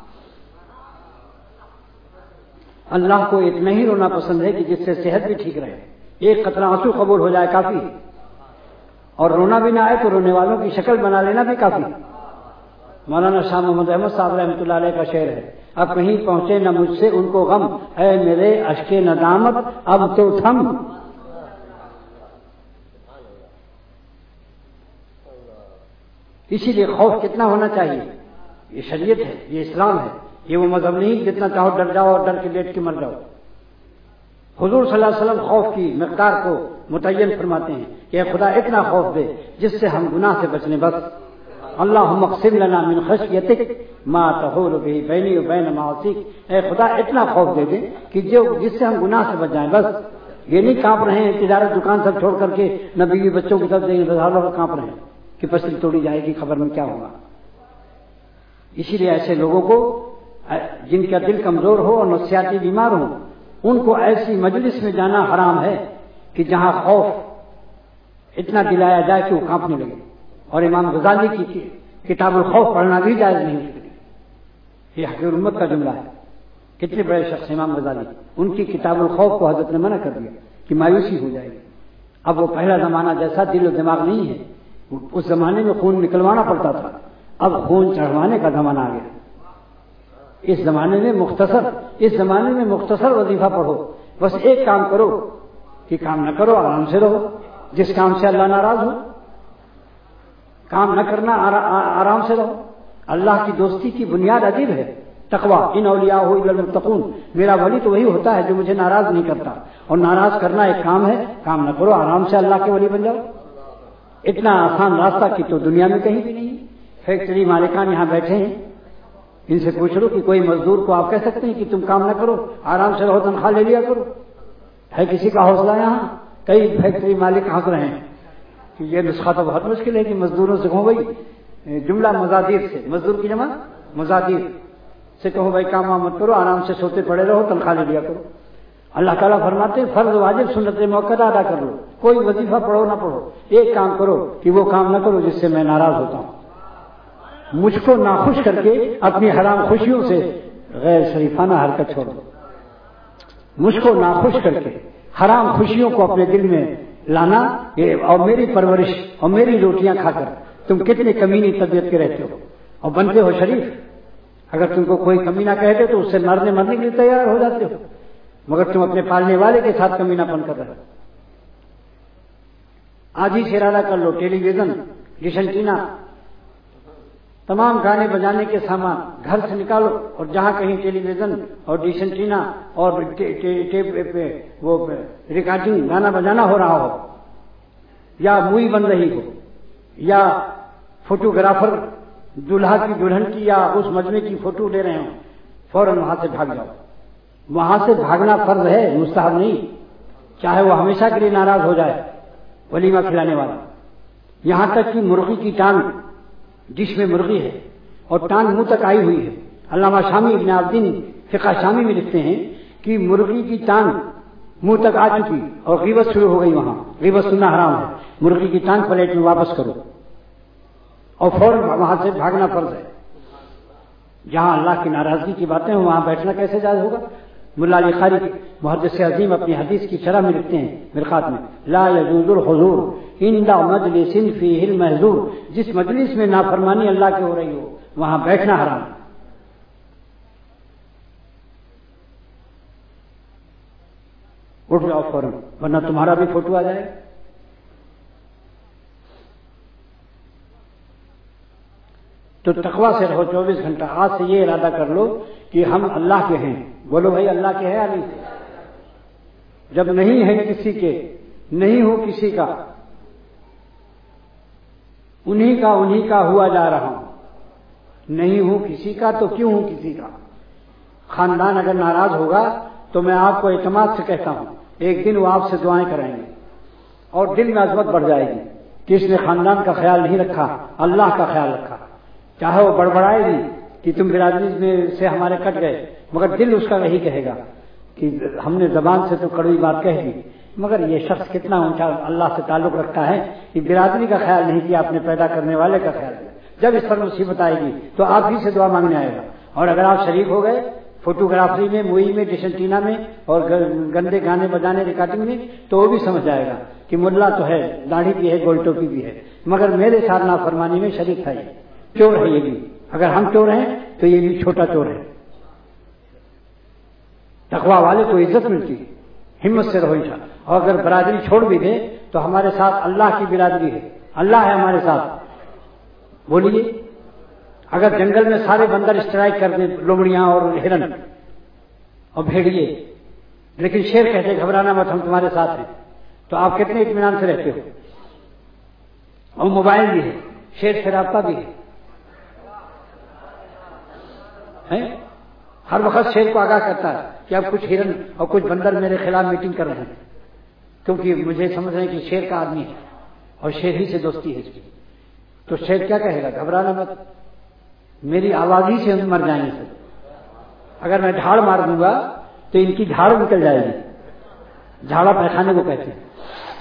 اللہ کو اتنا ہی رونا پسند ہے کہ جس سے صحت بھی ٹھیک رہے۔ ایک قطرہ آنسو قبول ہو جائے کافی، اور رونا بھی نہ آئے تو رونے والوں کی شکل بنا لینا بھی کافی۔ مولانا شاہ محمد احمد صاحب رحمۃ اللہ علیہ کا شعر ہے، اب کہیں پہنچے نہ مجھ سے ان کو غم، اے میرے اشک ندامت اب تو تھم۔ اسی لیے خوف کتنا ہونا چاہیے؟ یہ شریعت ہے، یہ اسلام ہے، یہ وہ مذہب نہیں جتنا چاہو ڈر جاؤ اور ڈر کے لیٹ کے مر جاؤ۔ حضور صلی اللہ علیہ وسلم خوف کی مقدار کو متعین فرماتے ہیں کہ خدا اتنا خوف دے جس سے ہم گناہ سے بچنے بس۔ اللہم اقسم لنا من خشیتک ما تحول به بینی و بین معاصیک، اے خدا اتنا خوف دے دے کہ جو جس سے ہم گناہ سے بچ جائیں بس۔ یہ نہیں کانپ رہے ہیں تجارت دکان سب چھوڑ کر کے، نہ بیوی بچوں کی طرف دیکھ رہے کانپ رہے ہیں کہ پسلی توڑی جائے گی، خبر میں کیا ہوگا۔ اسی لیے ایسے لوگوں کو جن کا دل کمزور ہو اور نفسیاتی بیمار ہو، ان کو ایسی مجلس میں جانا حرام ہے کہ جہاں خوف اتنا دلایا جائے کہ وہ کانپنے لگے۔ اور امام غزالی کی کتاب الخوف پڑھنا بھی جائز نہیں اس کے لیے۔ یہ حقیر امت کا جملہ ہے۔ کتنے بڑے شخص امام غزالی، ان کی کتاب الخوف کو حضرت نے منع کر دیا کہ مایوسی ہو جائے گی۔ اب وہ پہلا زمانہ جیسا دل و دماغ نہیں ہے، اس زمانے میں خون نکلوانا پڑتا تھا، اب خون چڑھوانے کا زمانہ آ گیا۔ اس زمانے میں مختصر اس زمانے میں مختصر وظیفہ پڑھو، بس ایک کام کرو، کہ کام نہ کرو، آرام سے رہو، جس کام سے اللہ ناراض ہو کام نہ کرنا، آرام سے رہو۔ اللہ کی دوستی کی بنیاد عجیب ہے، تقوی، ان اولیاء الا المتقون، میرا ولی تو وہی ہوتا ہے جو مجھے ناراض نہیں کرتا، اور ناراض کرنا ایک کام ہے، کام نہ کرو، آرام سے اللہ کے ولی بن جاؤ۔ اتنا آسان راستہ کی تو دنیا میں کہیں بھی نہیں۔ فیکٹری مالکان یہاں بیٹھے ہیں، ان سے پوچھ لو کہ کوئی مزدور کو آپ کہہ سکتے ہیں کہ تم کام نہ کرو، آرام سے رہو، تنخواہ لے لیا کرو؟ ہے کسی کا حوصلہ یہاں؟ کئی فیکٹری مالک ہنس رہے ہیں کہ یہ نسخہ تو بہت مشکل ہے کہ مزدوروں سے کہو بھائی، جملہ مزادیر سے، مزدور کی جمع مزادیر سے کہو بھائی کام مت کرو، آرام سے سوتے پڑے رہو، تنخواہ لے لیا کرو۔ اللہ تعالیٰ فرماتے ہیں فرض واجب سنت موقع ادا کر لو، کوئی وظیفہ پڑھو نہ پڑھو، ایک کام کرو کہ وہ کام نہ کرو جس سے میں ناراض ہوتا ہوں، مجھ کو ناخوش کر کے اپنی حرام خوشیوں سے غیر شریفانہ حرکت چھوڑ دو۔ مجھ کو ناخوش کر کے حرام خوشیوں کو اپنے دل میں لانا، اور میری پرورش اور میری روٹیاں کھا کر تم کتنے کمینی طبیعت کے رہتے ہو اور بنتے ہو شریف۔ اگر تم کو کوئی کمینہ کہتے تو اس سے مرنے مرنے کے لیے تیار ہو جاتے ہو، مگر تم اپنے پالنے والے کے ساتھ کمینہ پن کر رہے ہو۔ آج ہی سے ارادہ کر لو، ٹیلی ویژن، ڈش اینٹینا، تمام گانے بجانے کے سامان گھر سے نکالو، اور جہاں کہیں ٹیلی ویژن اور ڈش اینٹینا اور وہ ریکارڈنگ گانا بجانا ہو رہا ہو، یا مووی بن رہی ہو، یا فوٹوگرافر دولہا کی دلہن کی یا اس مجمع کی فوٹو لے رہے ہوں، فوراً وہاں سے بھاگ جاؤ۔ وہاں سے بھاگنا فرض ہے، مستحب نہیں، چاہے وہ ہمیشہ کے لیے ناراض ہو جائے ولیمہ کھلانے والا۔ یہاں تک کہ مرغی کی ٹانگ، ڈش میں مرغی ہے اور ٹانگ منہ تک آئی ہوئی ہے، علامہ شامی ابن عابدین فقہ شامی میں لکھتے ہیں کہ مرغی کی ٹانگ منہ تک آ چکی اور غیبت شروع ہو گئی، وہاں غیبت سننا حرام ہے، مرغی کی ٹانگ پلیٹ میں واپس کرو اور فوراً وہاں سے بھاگنا فرض ہے۔ جہاں اللہ کی ناراضگی کی باتیں ہیں وہاں بیٹھنا کیسے جائز ہوگا؟ ملا علی قاری محدث عظیم اپنی حدیث کی شرح میں لکھتے ہیں مرقات میں، لا یجوز الحضور عند مجلس فیہ المحظور، جس مجلس میں نافرمانی اللہ کی ہو رہی ہو وہاں بیٹھنا حرام ہے۔ اٹھ جاؤ فوراً، ورنہ تمہارا بھی فوٹو آ جائے۔ تو تقویٰ سے رہو چوبیس گھنٹہ۔ آج سے یہ ارادہ کر لو کہ ہم اللہ کے ہیں، بولو بھائی اللہ کے ہے علی، جب نہیں ہے کسی کے، نہیں ہو کسی کا، انہی کا انہی کا ہوا جا رہا ہوں، نہیں ہوں کسی کا تو کیوں ہوں کسی کا۔ خاندان اگر ناراض ہوگا تو میں آپ کو اعتماد سے کہتا ہوں ایک دن وہ آپ سے دعائیں کرائیں گے اور دل میں عظمت بڑھ جائے گی کہ اس نے خاندان کا خیال نہیں رکھا، اللہ کا خیال رکھا۔ چاہے وہ بڑبڑائے گی کہ تم برادری میں سے ہمارے کٹ گئے، مگر دل اس کا یہی کہے گا کہ ہم نے زبان سے تو کڑوی بات کہہ دی، مگر یہ شخص کتنا اونچا اللہ سے تعلق رکھتا ہے کہ برادری کا خیال نہیں کیا، اپنے پیدا کرنے والے کا خیال کیا۔ جب اس پر مصیبت آئے گی تو آپ ہی سے دعا مانگنے آئے گا، اور اگر آپ شریک ہو گئے فوٹوگرافری میں، مووی میں، ڈش اینٹینا میں اور گندے گانے بجانے ریکارڈنگ میں، تو وہ بھی سمجھ جائے گا کہ ملا تو ہے، داڑھی بھی ہے، گول ٹوپی بھی ہے، مگر میرے ساتھ نافرمانی میں شریک ہے، چور ہے یہ بھی۔ اگر ہم چور ہیں تو یہ بھی چھوٹا چور ہے۔ تقوی والے کو عزت ملتی ہے، ہمت سے رہو انشاءاللہ۔ اور اگر برادری چھوڑ بھی دے تو ہمارے ساتھ اللہ کی برادری ہے، اللہ ہے ہمارے ساتھ۔ بولیے، اگر جنگل میں سارے بندر اسٹرائک کر دیں، لومڑیاں اور ہرن اور بھیڑیے، لیکن شیر کہتے گھبرانا مت، ہم تمہارے ساتھ ہیں، تو آپ کتنے اطمینان سے رہتے ہو؟ اور موبائل بھی ہے، شیر سے رابطہ بھی ہے، ہر وقت شیر کو آگاہ کرتا ہے کہ اب کچھ ہرن اور کچھ بندر میرے خلاف میٹنگ کر رہے ہیں، کیونکہ مجھے سمجھ رہے ہیں کہ شیر کا آدمی ہے اور شیر ہی سے دوستی ہے اس کی۔ تو شیر کیا کہے گا؟ گھبرانا مت، میری آواز ہی سے مر جائیں گے۔ اگر میں جھاڑ مار دوں گا تو ان کی جھاڑ نکل جائے گی، جھاڑا پیخانے کو کہتے ہیں۔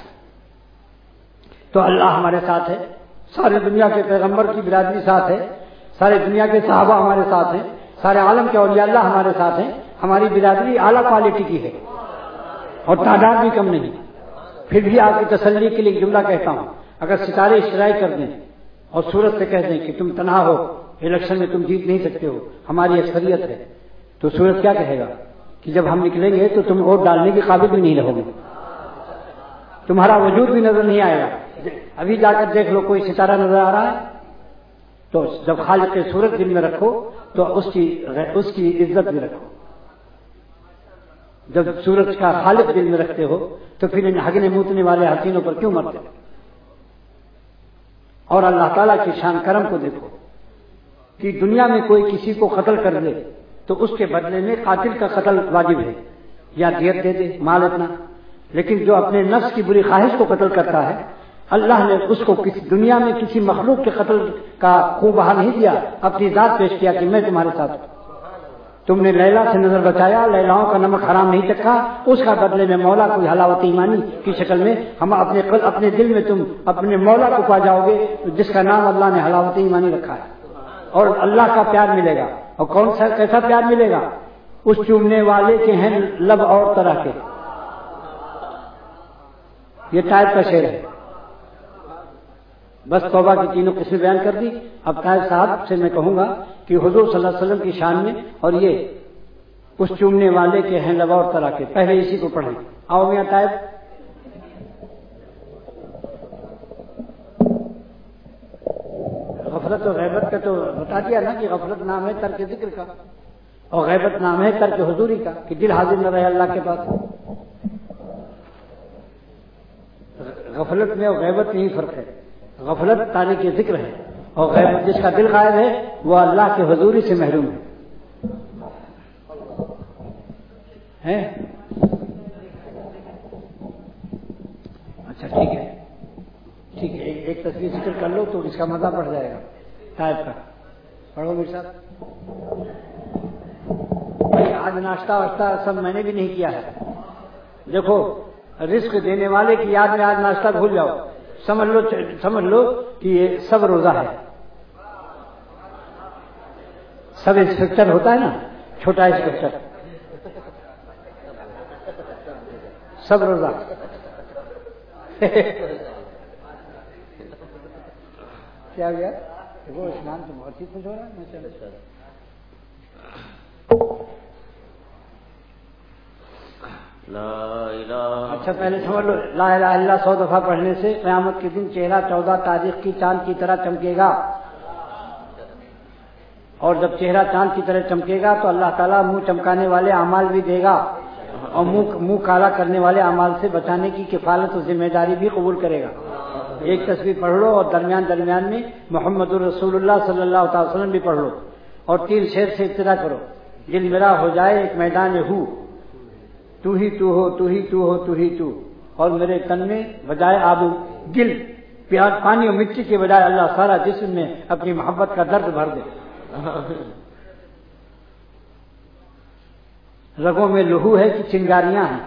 تو اللہ ہمارے ساتھ ہے، سارے دنیا کے پیغمبر کی برادری ساتھ ہے، سارے دنیا کے صحابہ ہمارے ساتھ ہیں، سارے عالم کے اولیاء اللہ ہمارے ساتھ ہیں۔ ہماری برادری اعلیٰ کوالٹی کی ہے اور تعداد بھی کم نہیں۔ پھر بھی آپ کی تسلی کے لیے ایک جملہ کہتا ہوں، اگر ستارے اشتراک کر دیں اور سورج سے کہہ دیں کہ تم تنہا ہو، الیکشن میں تم جیت نہیں سکتے ہو، ہماری اکثریت ہے، تو سورج کیا کہے گا کہ جب ہم نکلیں گے تو تم ووٹ ڈالنے کے قابل بھی نہیں رہو گے۔ تمہارا وجود بھی نظر نہیں آئے گا. ابھی جا کر دیکھ لو کوئی ستارہ نظر آ رہا ہے؟ تو جب خالق صورت دل میں رکھو تو اس کی اس کی عزت بھی رکھو. جب سورج کا خالق دل میں رکھتے ہو تو پھر ان ہگنے موتنے والے حسینوں پر کیوں مرتے؟ اور اللہ تعالیٰ کی شان کرم کو دیکھو کہ دنیا میں کوئی کسی کو قتل کر دے تو اس کے بدلے میں قاتل کا قتل واجب ہے یا دیت دے دے مال اتنا. لیکن جو اپنے نفس کی بری خواہش کو قتل کرتا ہے اللہ نے اس کو کسی دنیا میں کسی مخلوق کے قتل کا خوب بہا نہیں دیا، اپنی ذات پیش کیا کہ میں تمہارے ساتھ ہوں. تم نے لیلا سے نظر بچایا، لیلاؤں کا نمک حرام نہیں چکھا، اس کا بدلے میں مولا کوئی حلاوت ایمانی کی شکل میں ہم اپنے اپنے دل میں تم اپنے مولا کو پا جاؤ گے جس کا نام اللہ نے حلاوت ایمانی رکھا ہے. اور اللہ کا پیار ملے گا. اور کون سا کیسا پیار ملے گا؟ اس چومنے والے کے ہیں لب اور طرح کے. یہ طائب کا شعر ہے. بس توبہ کی تینوں قسمیں بیان کر دی. اب طائب صاحب سے میں کہوں گا کہ حضور صلی اللہ علیہ وسلم کی شان میں اور یہ اس چومنے والے کے ہیں لب اور طرح کے، پہلے اسی کو پڑھیں. آؤ میاں طائب. غفلت اور غیبت کا تو بتا دیا نا کہ غفلت نام ہے ترک ذکر کا اور غیبت نام ہے ترک حضوری کا، کہ دل حاضر نہ رہے اللہ کے پاس. غفلت میں اور غیبت میں ہی فرق ہے. غفلت تارک ذکر ہے اور غیبت جس کا دل غائب ہے وہ اللہ کے حضوری سے محروم ہے. اچھا ٹھیک ہے ٹھیک ہے ایک تصویر ذکر کر لو تو اس کا مزہ بڑھ جائے گا. طائب کا پڑھو میرے ساتھ. آج ناشتہ واشتہ سب میں نے بھی نہیں کیا ہے. دیکھو رزق دینے والے کی یاد میں آج ناشتہ بھول جاؤ. سمجھ لو سمجھ لو کہ یہ سب روزہ ہے. سب انسپیکٹر ہوتا ہے نا، چھوٹا انسپیکٹر، سب روزہ. کیا گیا وہ اسنان تو بہت ہی کچھ ہو رہا ہے. لا الہ. اچھا پہلے سمجھ لو لا الہ الا اللہ سو دفعہ پڑھنے سے قیامت کے دن چہرہ چودہ تاریخ کی چاند کی طرح چمکے گا. اور جب چہرہ چاند کی طرح چمکے گا تو اللہ تعالیٰ منہ چمکانے والے اعمال بھی دے گا اور منہ منہ کالا کرنے والے اعمال سے بچانے کی کفالت و ذمہ داری بھی قبول کرے گا. ایک تصویر پڑھ لو اور درمیان درمیان میں محمد الرسول اللہ صلی اللہ تعالی وسلم بھی پڑھ لو اور تین شعر سے ابتدا کرو. دل میرا ہو جائے ایک میدان ہو، تو ہی تو ہو تو ہی تو ہو تو ہی تو، اور میرے تن میں بجائے آب گل پیاز پانی اور مٹی کے بجائے اللہ سارا جسم میں اپنی محبت کا درد بھر دے. رگوں میں لہو ہے کہ چنگاریاں ہیں.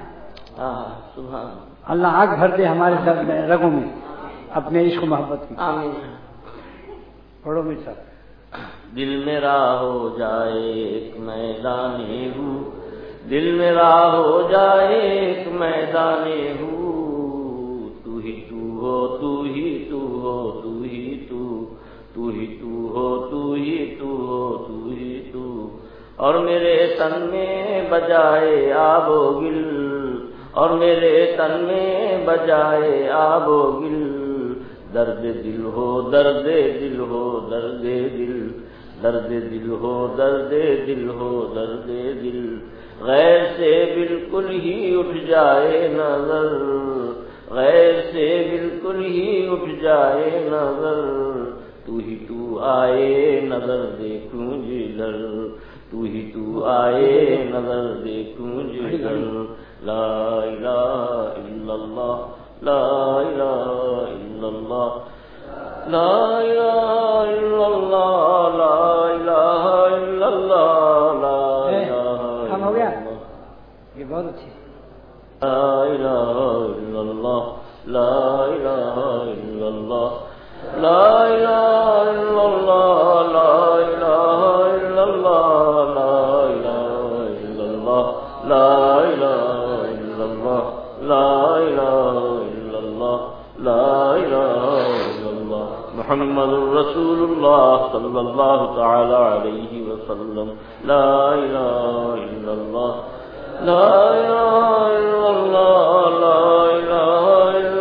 اللہ آگ بھر دے ہمارے رگوں میں اپنے عشق محبت کی. آمین. پڑھو میرے ساتھ. دل میرا ہو جائے ایک میدان ہو، دل میرا ہو جائے ایک میدان ہو، تو ہی تو ہو تو ہی تو ہو تو ہی تو، تو ہی تو ہو تو ہی تو ہو تو ہی تو، اور میرے تن میں بجائے آب و گل، اور میرے تن میں بجائے آب و گل، درد دل ہو درد دل ہو درد دل، درد دل ہو درد دل ہو درد دل، غیر سے بالکل ہی اٹھ جائے نظر، غیر سے بالکل ہی اٹھ جائے نظر، تو ہی تو آئے نظر دیکھوں جدھر، تو ہی تو آئے نظر دیکھوں جدھر. لا الہ الا اللہ لا الہ الا اللہ لا الہ الا اللہ لا الہ الا اللہ لا الہ ہو گیا یہ بہت اچھی. لا الہ الا اللہ لا الہ الا اللہ لا الہ الا اللہ لا الہ الا اللہ لا الہ الا اللہ لا الہ الا اللہ لا الہ الا اللہ لا الہ الا اللہ محمد رسول اللہ صلی اللہ تعالی علیہ وسلم. لا الہ الا اللہ لا الہ الا اللہ لا الہ الا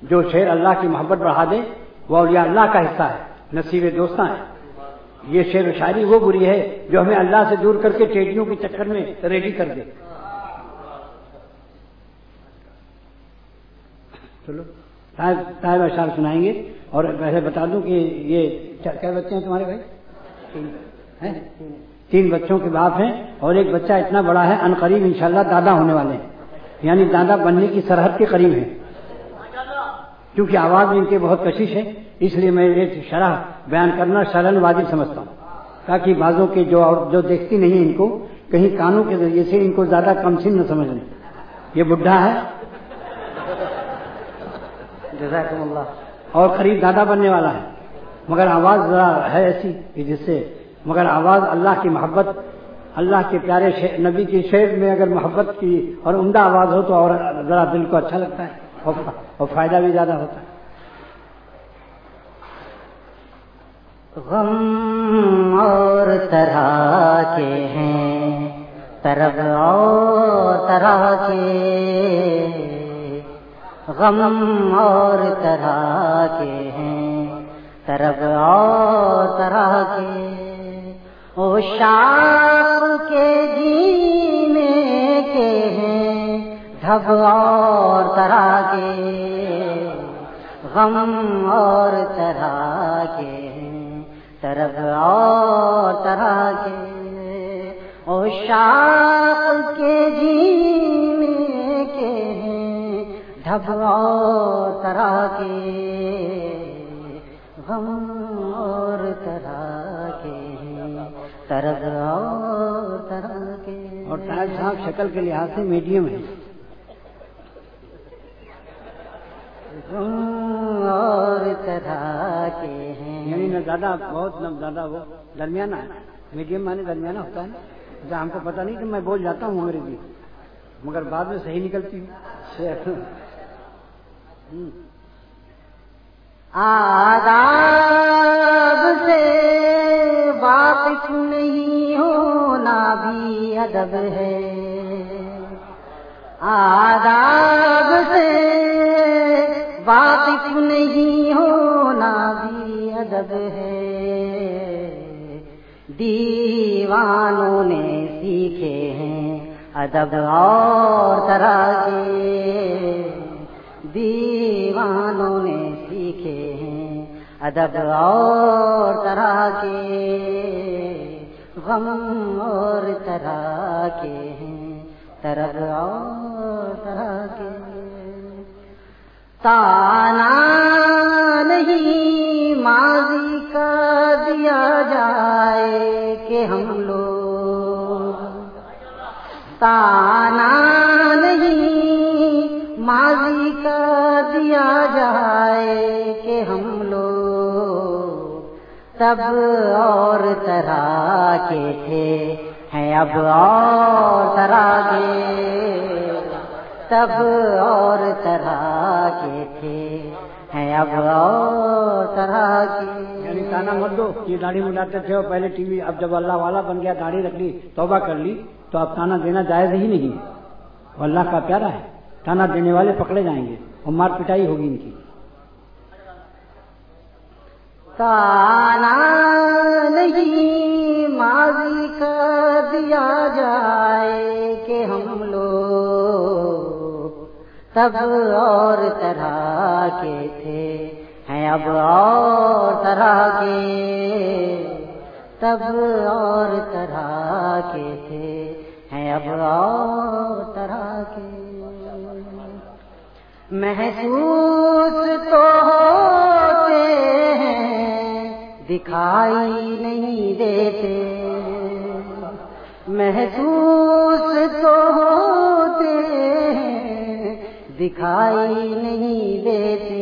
جو شعر اللہ کی محبت بڑھا دے وہ اولیاء اللہ کا حصہ ہے، نصیب دوستاں ہے۔ یہ شعر و شاعری وہ بری ہے جو ہمیں اللہ سے دور کر کے ٹیڈیوں کے چکر میں ریڈی کر دے۔ چلو صاحب اشعار سنائیں گے، اور ویسے بتا دوں کہ یہ کیا بچے ہیں تمہارے بھائی؟ تین بچوں کے باپ ہیں، اور ایک بچہ اتنا بڑا ہے ان قریب انشاءاللہ دادا ہونے والے ہیں، یعنی دادا بننے کی سرحد کے قریب ہیں۔ کیونکہ آواز میں ان کے بہت کشش ہے، اس لیے میں یہ شرح بیان کرنا شرعاً واجب سمجھتا ہوں، تاکہ بعضوں کے جو اور جو دیکھتی نہیں ان کو کہیں کانوں کے ذریعے سے ان کو زیادہ کم سن نہ سمجھ لیں۔ یہ بڈھا ہے جزاکم اللہ، اور قریب دادا بننے والا ہے، مگر آواز ذرا ہے ایسی کہ جس سے، مگر آواز اللہ کی محبت، اللہ کے پیارے نبی کی شعر میں اگر محبت کی اور عمدہ آواز ہو تو اور ذرا دل کو اچھا لگتا ہے اور فائدہ بھی زیادہ ہوتا ہے۔ غم اور طرح کے ہیں طرب اور طرح کے، غم اور طرح کے ہیں طرب اور طرح کے، او شاخ کے جینے کے ہیں ڈھب اور طرح کے، غم اور طرح کے ہیں طرب اور طرح کے، او شاخ کے جینے کے ہیں ڈھب اور طرح کے، غم اور طرح کے ہیں طرب اور طرح کے۔ اور صاحب صاحب شکل کے لحاظ سے میڈیم ہے، غم اور طرح کے ہیں، یعنی نہ زیادہ بہت نہ زیادہ وہ درمیانہ ہے، میڈیم مانے درمیانہ ہوتا ہے۔ جہاں ہم کو پتہ نہیں کہ میں بول جاتا ہوں انگریزی مگر بعد میں صحیح نکلتی ہوں۔ آداب سے واقف نہیں ہونا بھی ادب ہے، آداب سے واقف نہیں ہونا بھی ادب ہے، دیوانوں نے سیکھے ہیں ادب اور طرح کے، دیوانوں نے سیکھے ہیں ادب اور طرح کے، غم اور طرح کے ہیں طرب اور طرح کے، تانا نہیں ماضی کا دیا جائے کہ ہم لوگ، تانا نہیں ماضی کا دیا جائے کہ ہم لوگ، تب اور طرح کے تھے ہیں اب اور طرح کے، تب اور طرح کے تھے ہیں اب اور طرح کے۔ یعنی تانا مت دو، یہ داڑھی مڈاتے تھے اور پہلے ٹی وی، اب جب اللہ والا بن گیا داڑھی رکھ لی توبہ کر لی تو اب تانا دینا جائز ہی نہیں، وہ اللہ کا پیارا ہے، تانا دینے والے پکڑے جائیں گے اور مار پٹائی ہوگی ان کی۔ تانا نہیں ماضی کا دیا جائے کہ ہم لوگ، تب اور طرح کے تھے ہیں اب اور طرح کے، تب اور طرح کے تھے ہیں اب اور طرح کے، محسوس تو ہوتے ہیں دکھائی نہیں دیتے، محسوس تو ہوتے ہیں دکھائی نہیں دیتے،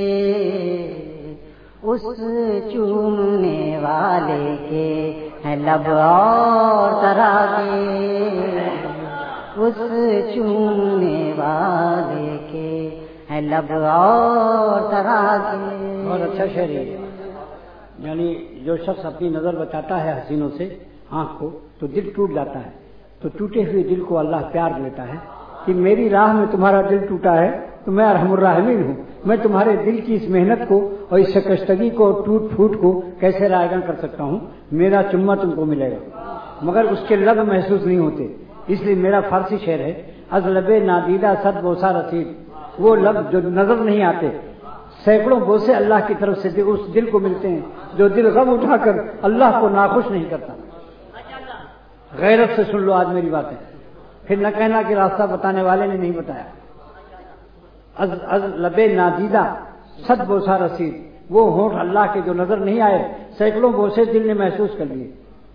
اس چومنے والے کے ہیں لب اور طرح کے، اس چومنے والے کے ہیں لب اور طرح کے۔ بہت اچھا شعر ہے، یعنی جو شخص اپنی نظر بچاتا ہے حسینوں سے آنکھ کو تو دل ٹوٹ جاتا ہے، تو ٹوٹے ہوئے دل کو اللہ پیار دیتا ہے کہ میری راہ میں تمہارا دل ٹوٹا ہے تو میں ارحم الراحمین ہوں. میں تمہارے دل کی اس محنت کو اور اس شکستگی کو ٹوٹ پھوٹ کو کیسے رائگاں کر سکتا ہوں. میرا چمہ تم کو ملے گا مگر اس کے لب محسوس نہیں ہوتے. اس لیے میرا فارسی شعر ہے از لب نادیدہ صد بوسہ رسید. وہ لب جو نظر نہیں آتے سینکڑوں بوسے اللہ کی طرف سے اس دل کو ملتے ہیں جو دل غم اٹھا کر اللہ کو ناخوش نہیں کرتا. غیرت سے سن لو آج میری باتیں, پھر نہ کہنا کہ راستہ بتانے والے نے نہیں بتایا. از از لب نادیدہ صد بوسہ رسید. وہ ہونٹ اللہ کے جو نظر نہیں آئے سینکڑوں بوسے دل نے محسوس کر لیے.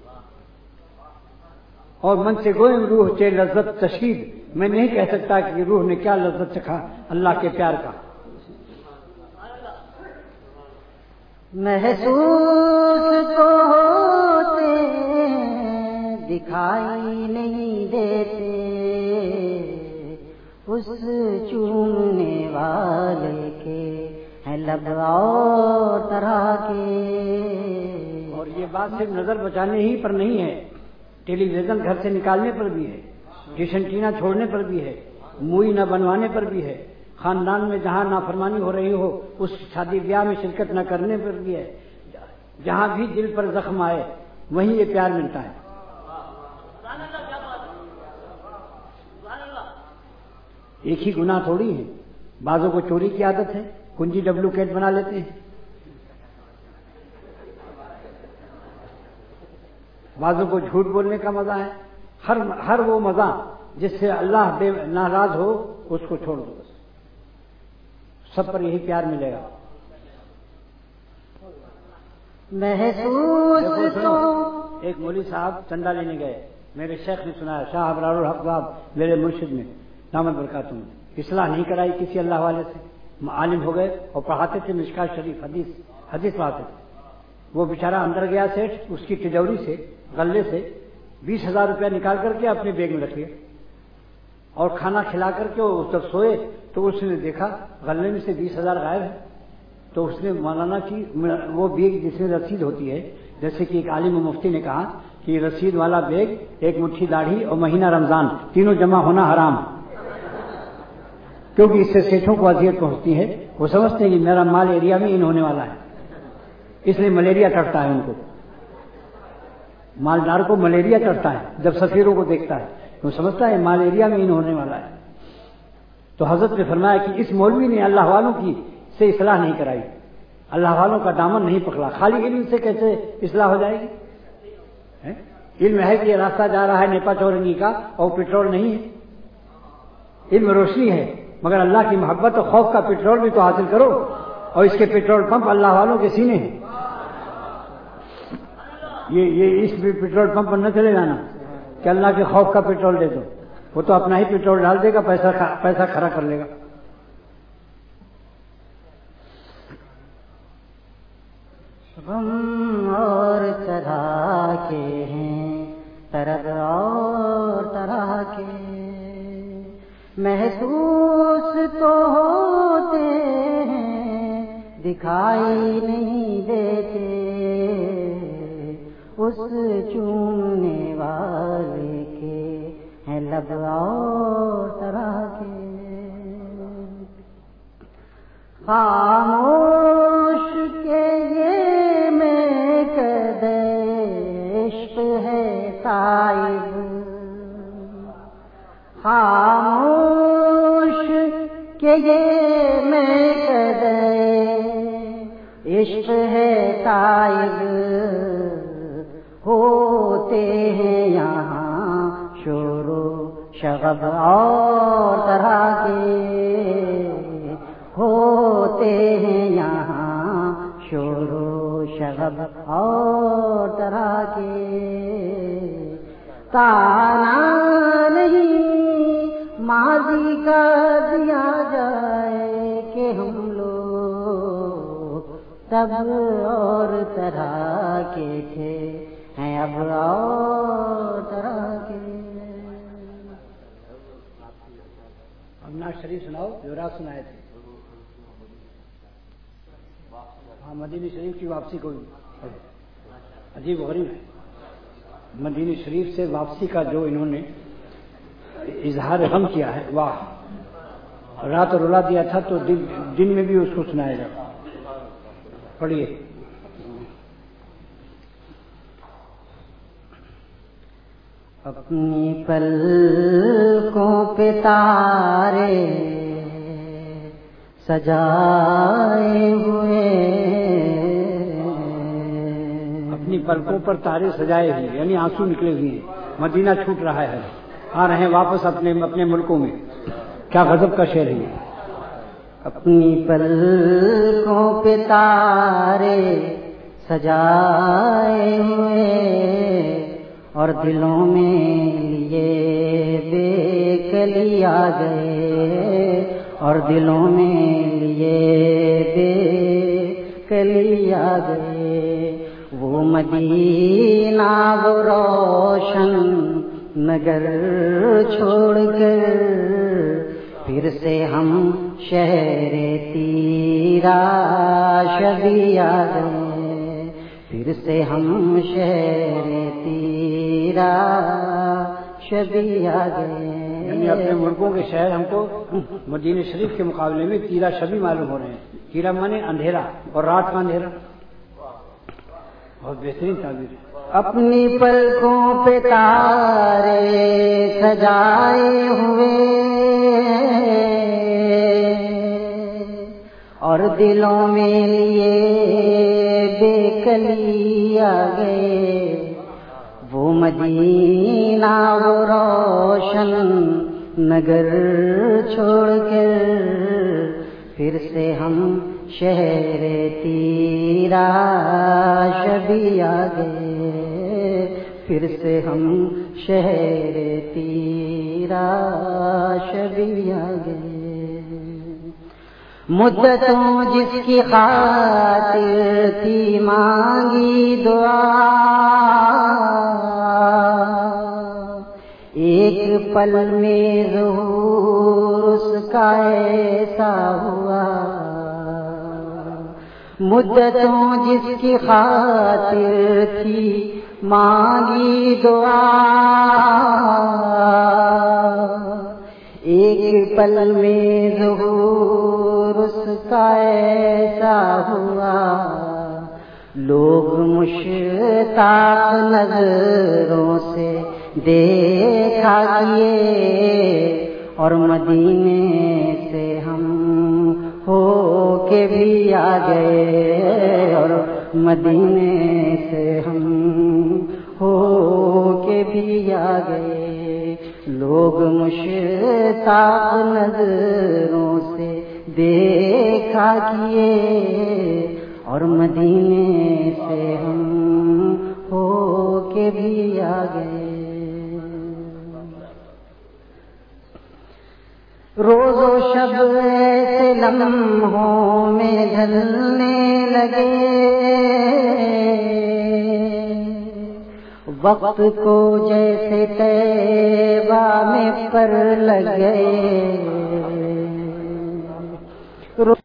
اور من سے گوئم روح چے لذت تشہید. میں نہیں کہہ سکتا کہ روح نے کیا لذت چکھا اللہ کے پیار کا. محسوس تو ہوتے دکھائی نہیں دیتے اس چومنے والے کے ہیں لب اور طرح کے. اور یہ بات صرف نظر بچانے ہی پر نہیں ہے, ٹیلی ویژن گھر سے نکالنے پر بھی ہے, کشنٹینا چھوڑنے پر بھی ہے, موئی نہ بنوانے پر بھی ہے, خاندان میں جہاں نافرمانی ہو رہی ہو اس شادی بیاہ میں شرکت نہ کرنے پر بھی ہے. جہاں بھی دل پر زخم آئے وہیں یہ پیار ملتا ہے. ایک ہی گناہ تھوڑی ہے. بعضوں کو چوری کی عادت ہے, کنجی ڈپلیکیٹ بنا لیتے ہیں. بعضوں کو جھوٹ بولنے کا مزہ ہے. ہر ہر وہ مزہ جس سے اللہ بے ناراض ہو اس کو چھوڑ دو. سب پر یہی پیار ملے گا. محسوس تو ایک مولوی صاحب چندہ لینے گئے. میرے شیخ نے سنایا, شاہ ابرار الحق صاحب میرے مرشد نے دامت برکاتہ نے اصلاح نہیں کرائی کسی اللہ والے سے. عالم ہو گئے اور پڑھاتے تھے مشکات شریف حدیث حدیث پڑھاتے تھے. وہ بیچارہ اندر گیا سیٹھ, اس کی تجوری سے غلے سے بیس ہزار روپیہ نکال کر کے اپنے بیگ میں رکھ لیا اور کھانا کھلا کر کے وہ جب سوئے تو اس نے دیکھا غلے میں سے بیس ہزار غائب ہے. تو اس نے مولانا کی وہ بیگ جس میں رسید ہوتی ہے, جیسے کہ ایک عالم و مفتی نے کہا کہ رسید والا بیگ ایک مٹھی داڑھی اور مہینہ رمضان تینوں جمع ہونا حرام, کیونکہ اس سے سیٹھوں کو اذیت پہنچتی ہے. وہ سمجھتے ہیں کہ میرا مال ایریا میں ان ہونے والا ہے, اس لیے ملیریا چڑھتا ہے ان کو. مالدار کو ملیریا چڑھتا ہے جب سفیروں کو دیکھتا ہے, وہ سمجھتا ہے مال ایریا میں ان ہونے والا ہے. تو حضرت نے فرمایا کہ اس مولوی نے اللہ والوں کی سے اصلاح نہیں کرائی, اللہ والوں کا دامن نہیں پکڑا. خالی علم سے کیسے اصلاح ہو جائے گی؟ علم ہے کہ یہ راستہ جا رہا ہے نیپا چورنگی کا اور پٹرول نہیں ہے. علم روشنی ہے مگر اللہ کی محبت اور خوف کا پٹرول بھی تو حاصل کرو, اور اس کے پٹرول پمپ اللہ والوں کے سینے ہیں. یہ یہ اس پٹرول پمپ پر نہ چلے جانا کہ اللہ کے خوف کا پٹرول دے دو. وہ تو اپنا ہی پٹرول ڈال دے گا, پیسہ پیسہ کھڑا کر لے گا. غم اور طرح کے ہیں طرح اور طرح کے محسوس تو ہوتے ہیں دکھائی نہیں دیتے اس چومنے والے کے ہیں لب اور طرح کے. خاموش کے یہ میں قد عشق ہے تائب, خاموش کہ یہ میں قد عشق ہے تائب, ہوتے ہیں یہاں شور و شغب اور طرح کے, ہوتے ہیں یہاں شور و شغب اور طرح کے. تانا نہیں ماضی کا دیا جائے کہ ہم لوگ تب اور طرح کے تھے ہیں اب اور طرح کے. اب نعت شریف سناؤ جو رات سنائے تھے. ہاں مدینہ شریف کی واپسی کو عجیب و غریب ہے. مدینہ شریف سے واپسی کا جو انہوں نے اظہار غم کیا ہے, واہ رات رلا دیا تھا تو دن, دن میں بھی اس کو سنائے گا. پڑھیے. اپنی پلکوں پہ تارے سجائے ہوئے، اپنی پلکوں پر تارے سجائے ہوئے یعنی آنسو نکلے ہوئے ہیں. مدینہ چھوٹ رہا ہے، آ رہے ہیں واپس اپنے اپنے ملکوں میں. کیا غضب کا شعر ہے. اپنی پلکوں پہ تارے سجائے ہوئے اور دلوں میں لیے بے کلی آ گئے، اور دلوں میں لیے بے کلی آ گئے. وہ مدینہ وہ روشن نگر چھوڑ کر پھر سے ہم شہر تیرا شبی آ گئے، پھر سے ہم شہر تیرا شبی آ گئے. یعنی اپنے ملکوں کے شہر ہم کو مدینہ شریف کے مقابلے میں تیرا شبی معلوم ہو رہے ہیں. تیرا مانے اندھیرا اور رات کا اندھیرا. بہت بہترین تعبیر ہے. اپنی پلکوں پہ تارے سجائے ہوئے اور دلوں میں لیے بے کلی آ گئے. وہ مدینہ وہ روشن نگر چھوڑ کر پھر سے ہم شہر تیرا شبی آ گئے، پھر سے ہم شہر تیرا شبی آ گئے. مدتوں جس کی خاطر تھی مانگی دعا، ایک پل میں ظہور اس کا ایسا ہوا. مدتوں جس کی خاطر تھی مانگی دعا، ایک پل میں ظہور اس کا ایسا ہوا. لوگ مشتاق نظروں سے دیکھا کیے اور مدینے سے ہم ہو کے بھی آ گئے، اور مدینے سے ہم ہو کے بھی آ گئے. لوگ مشتاق نظروں سے دیکھا کیے اور مدینے سے ہم ہو کے بھی آ گئے. روز و شب ایسے لمحوں میں ڈھلنے لگے، وقت کو جیسے طیبہ میں پر لگ گئے.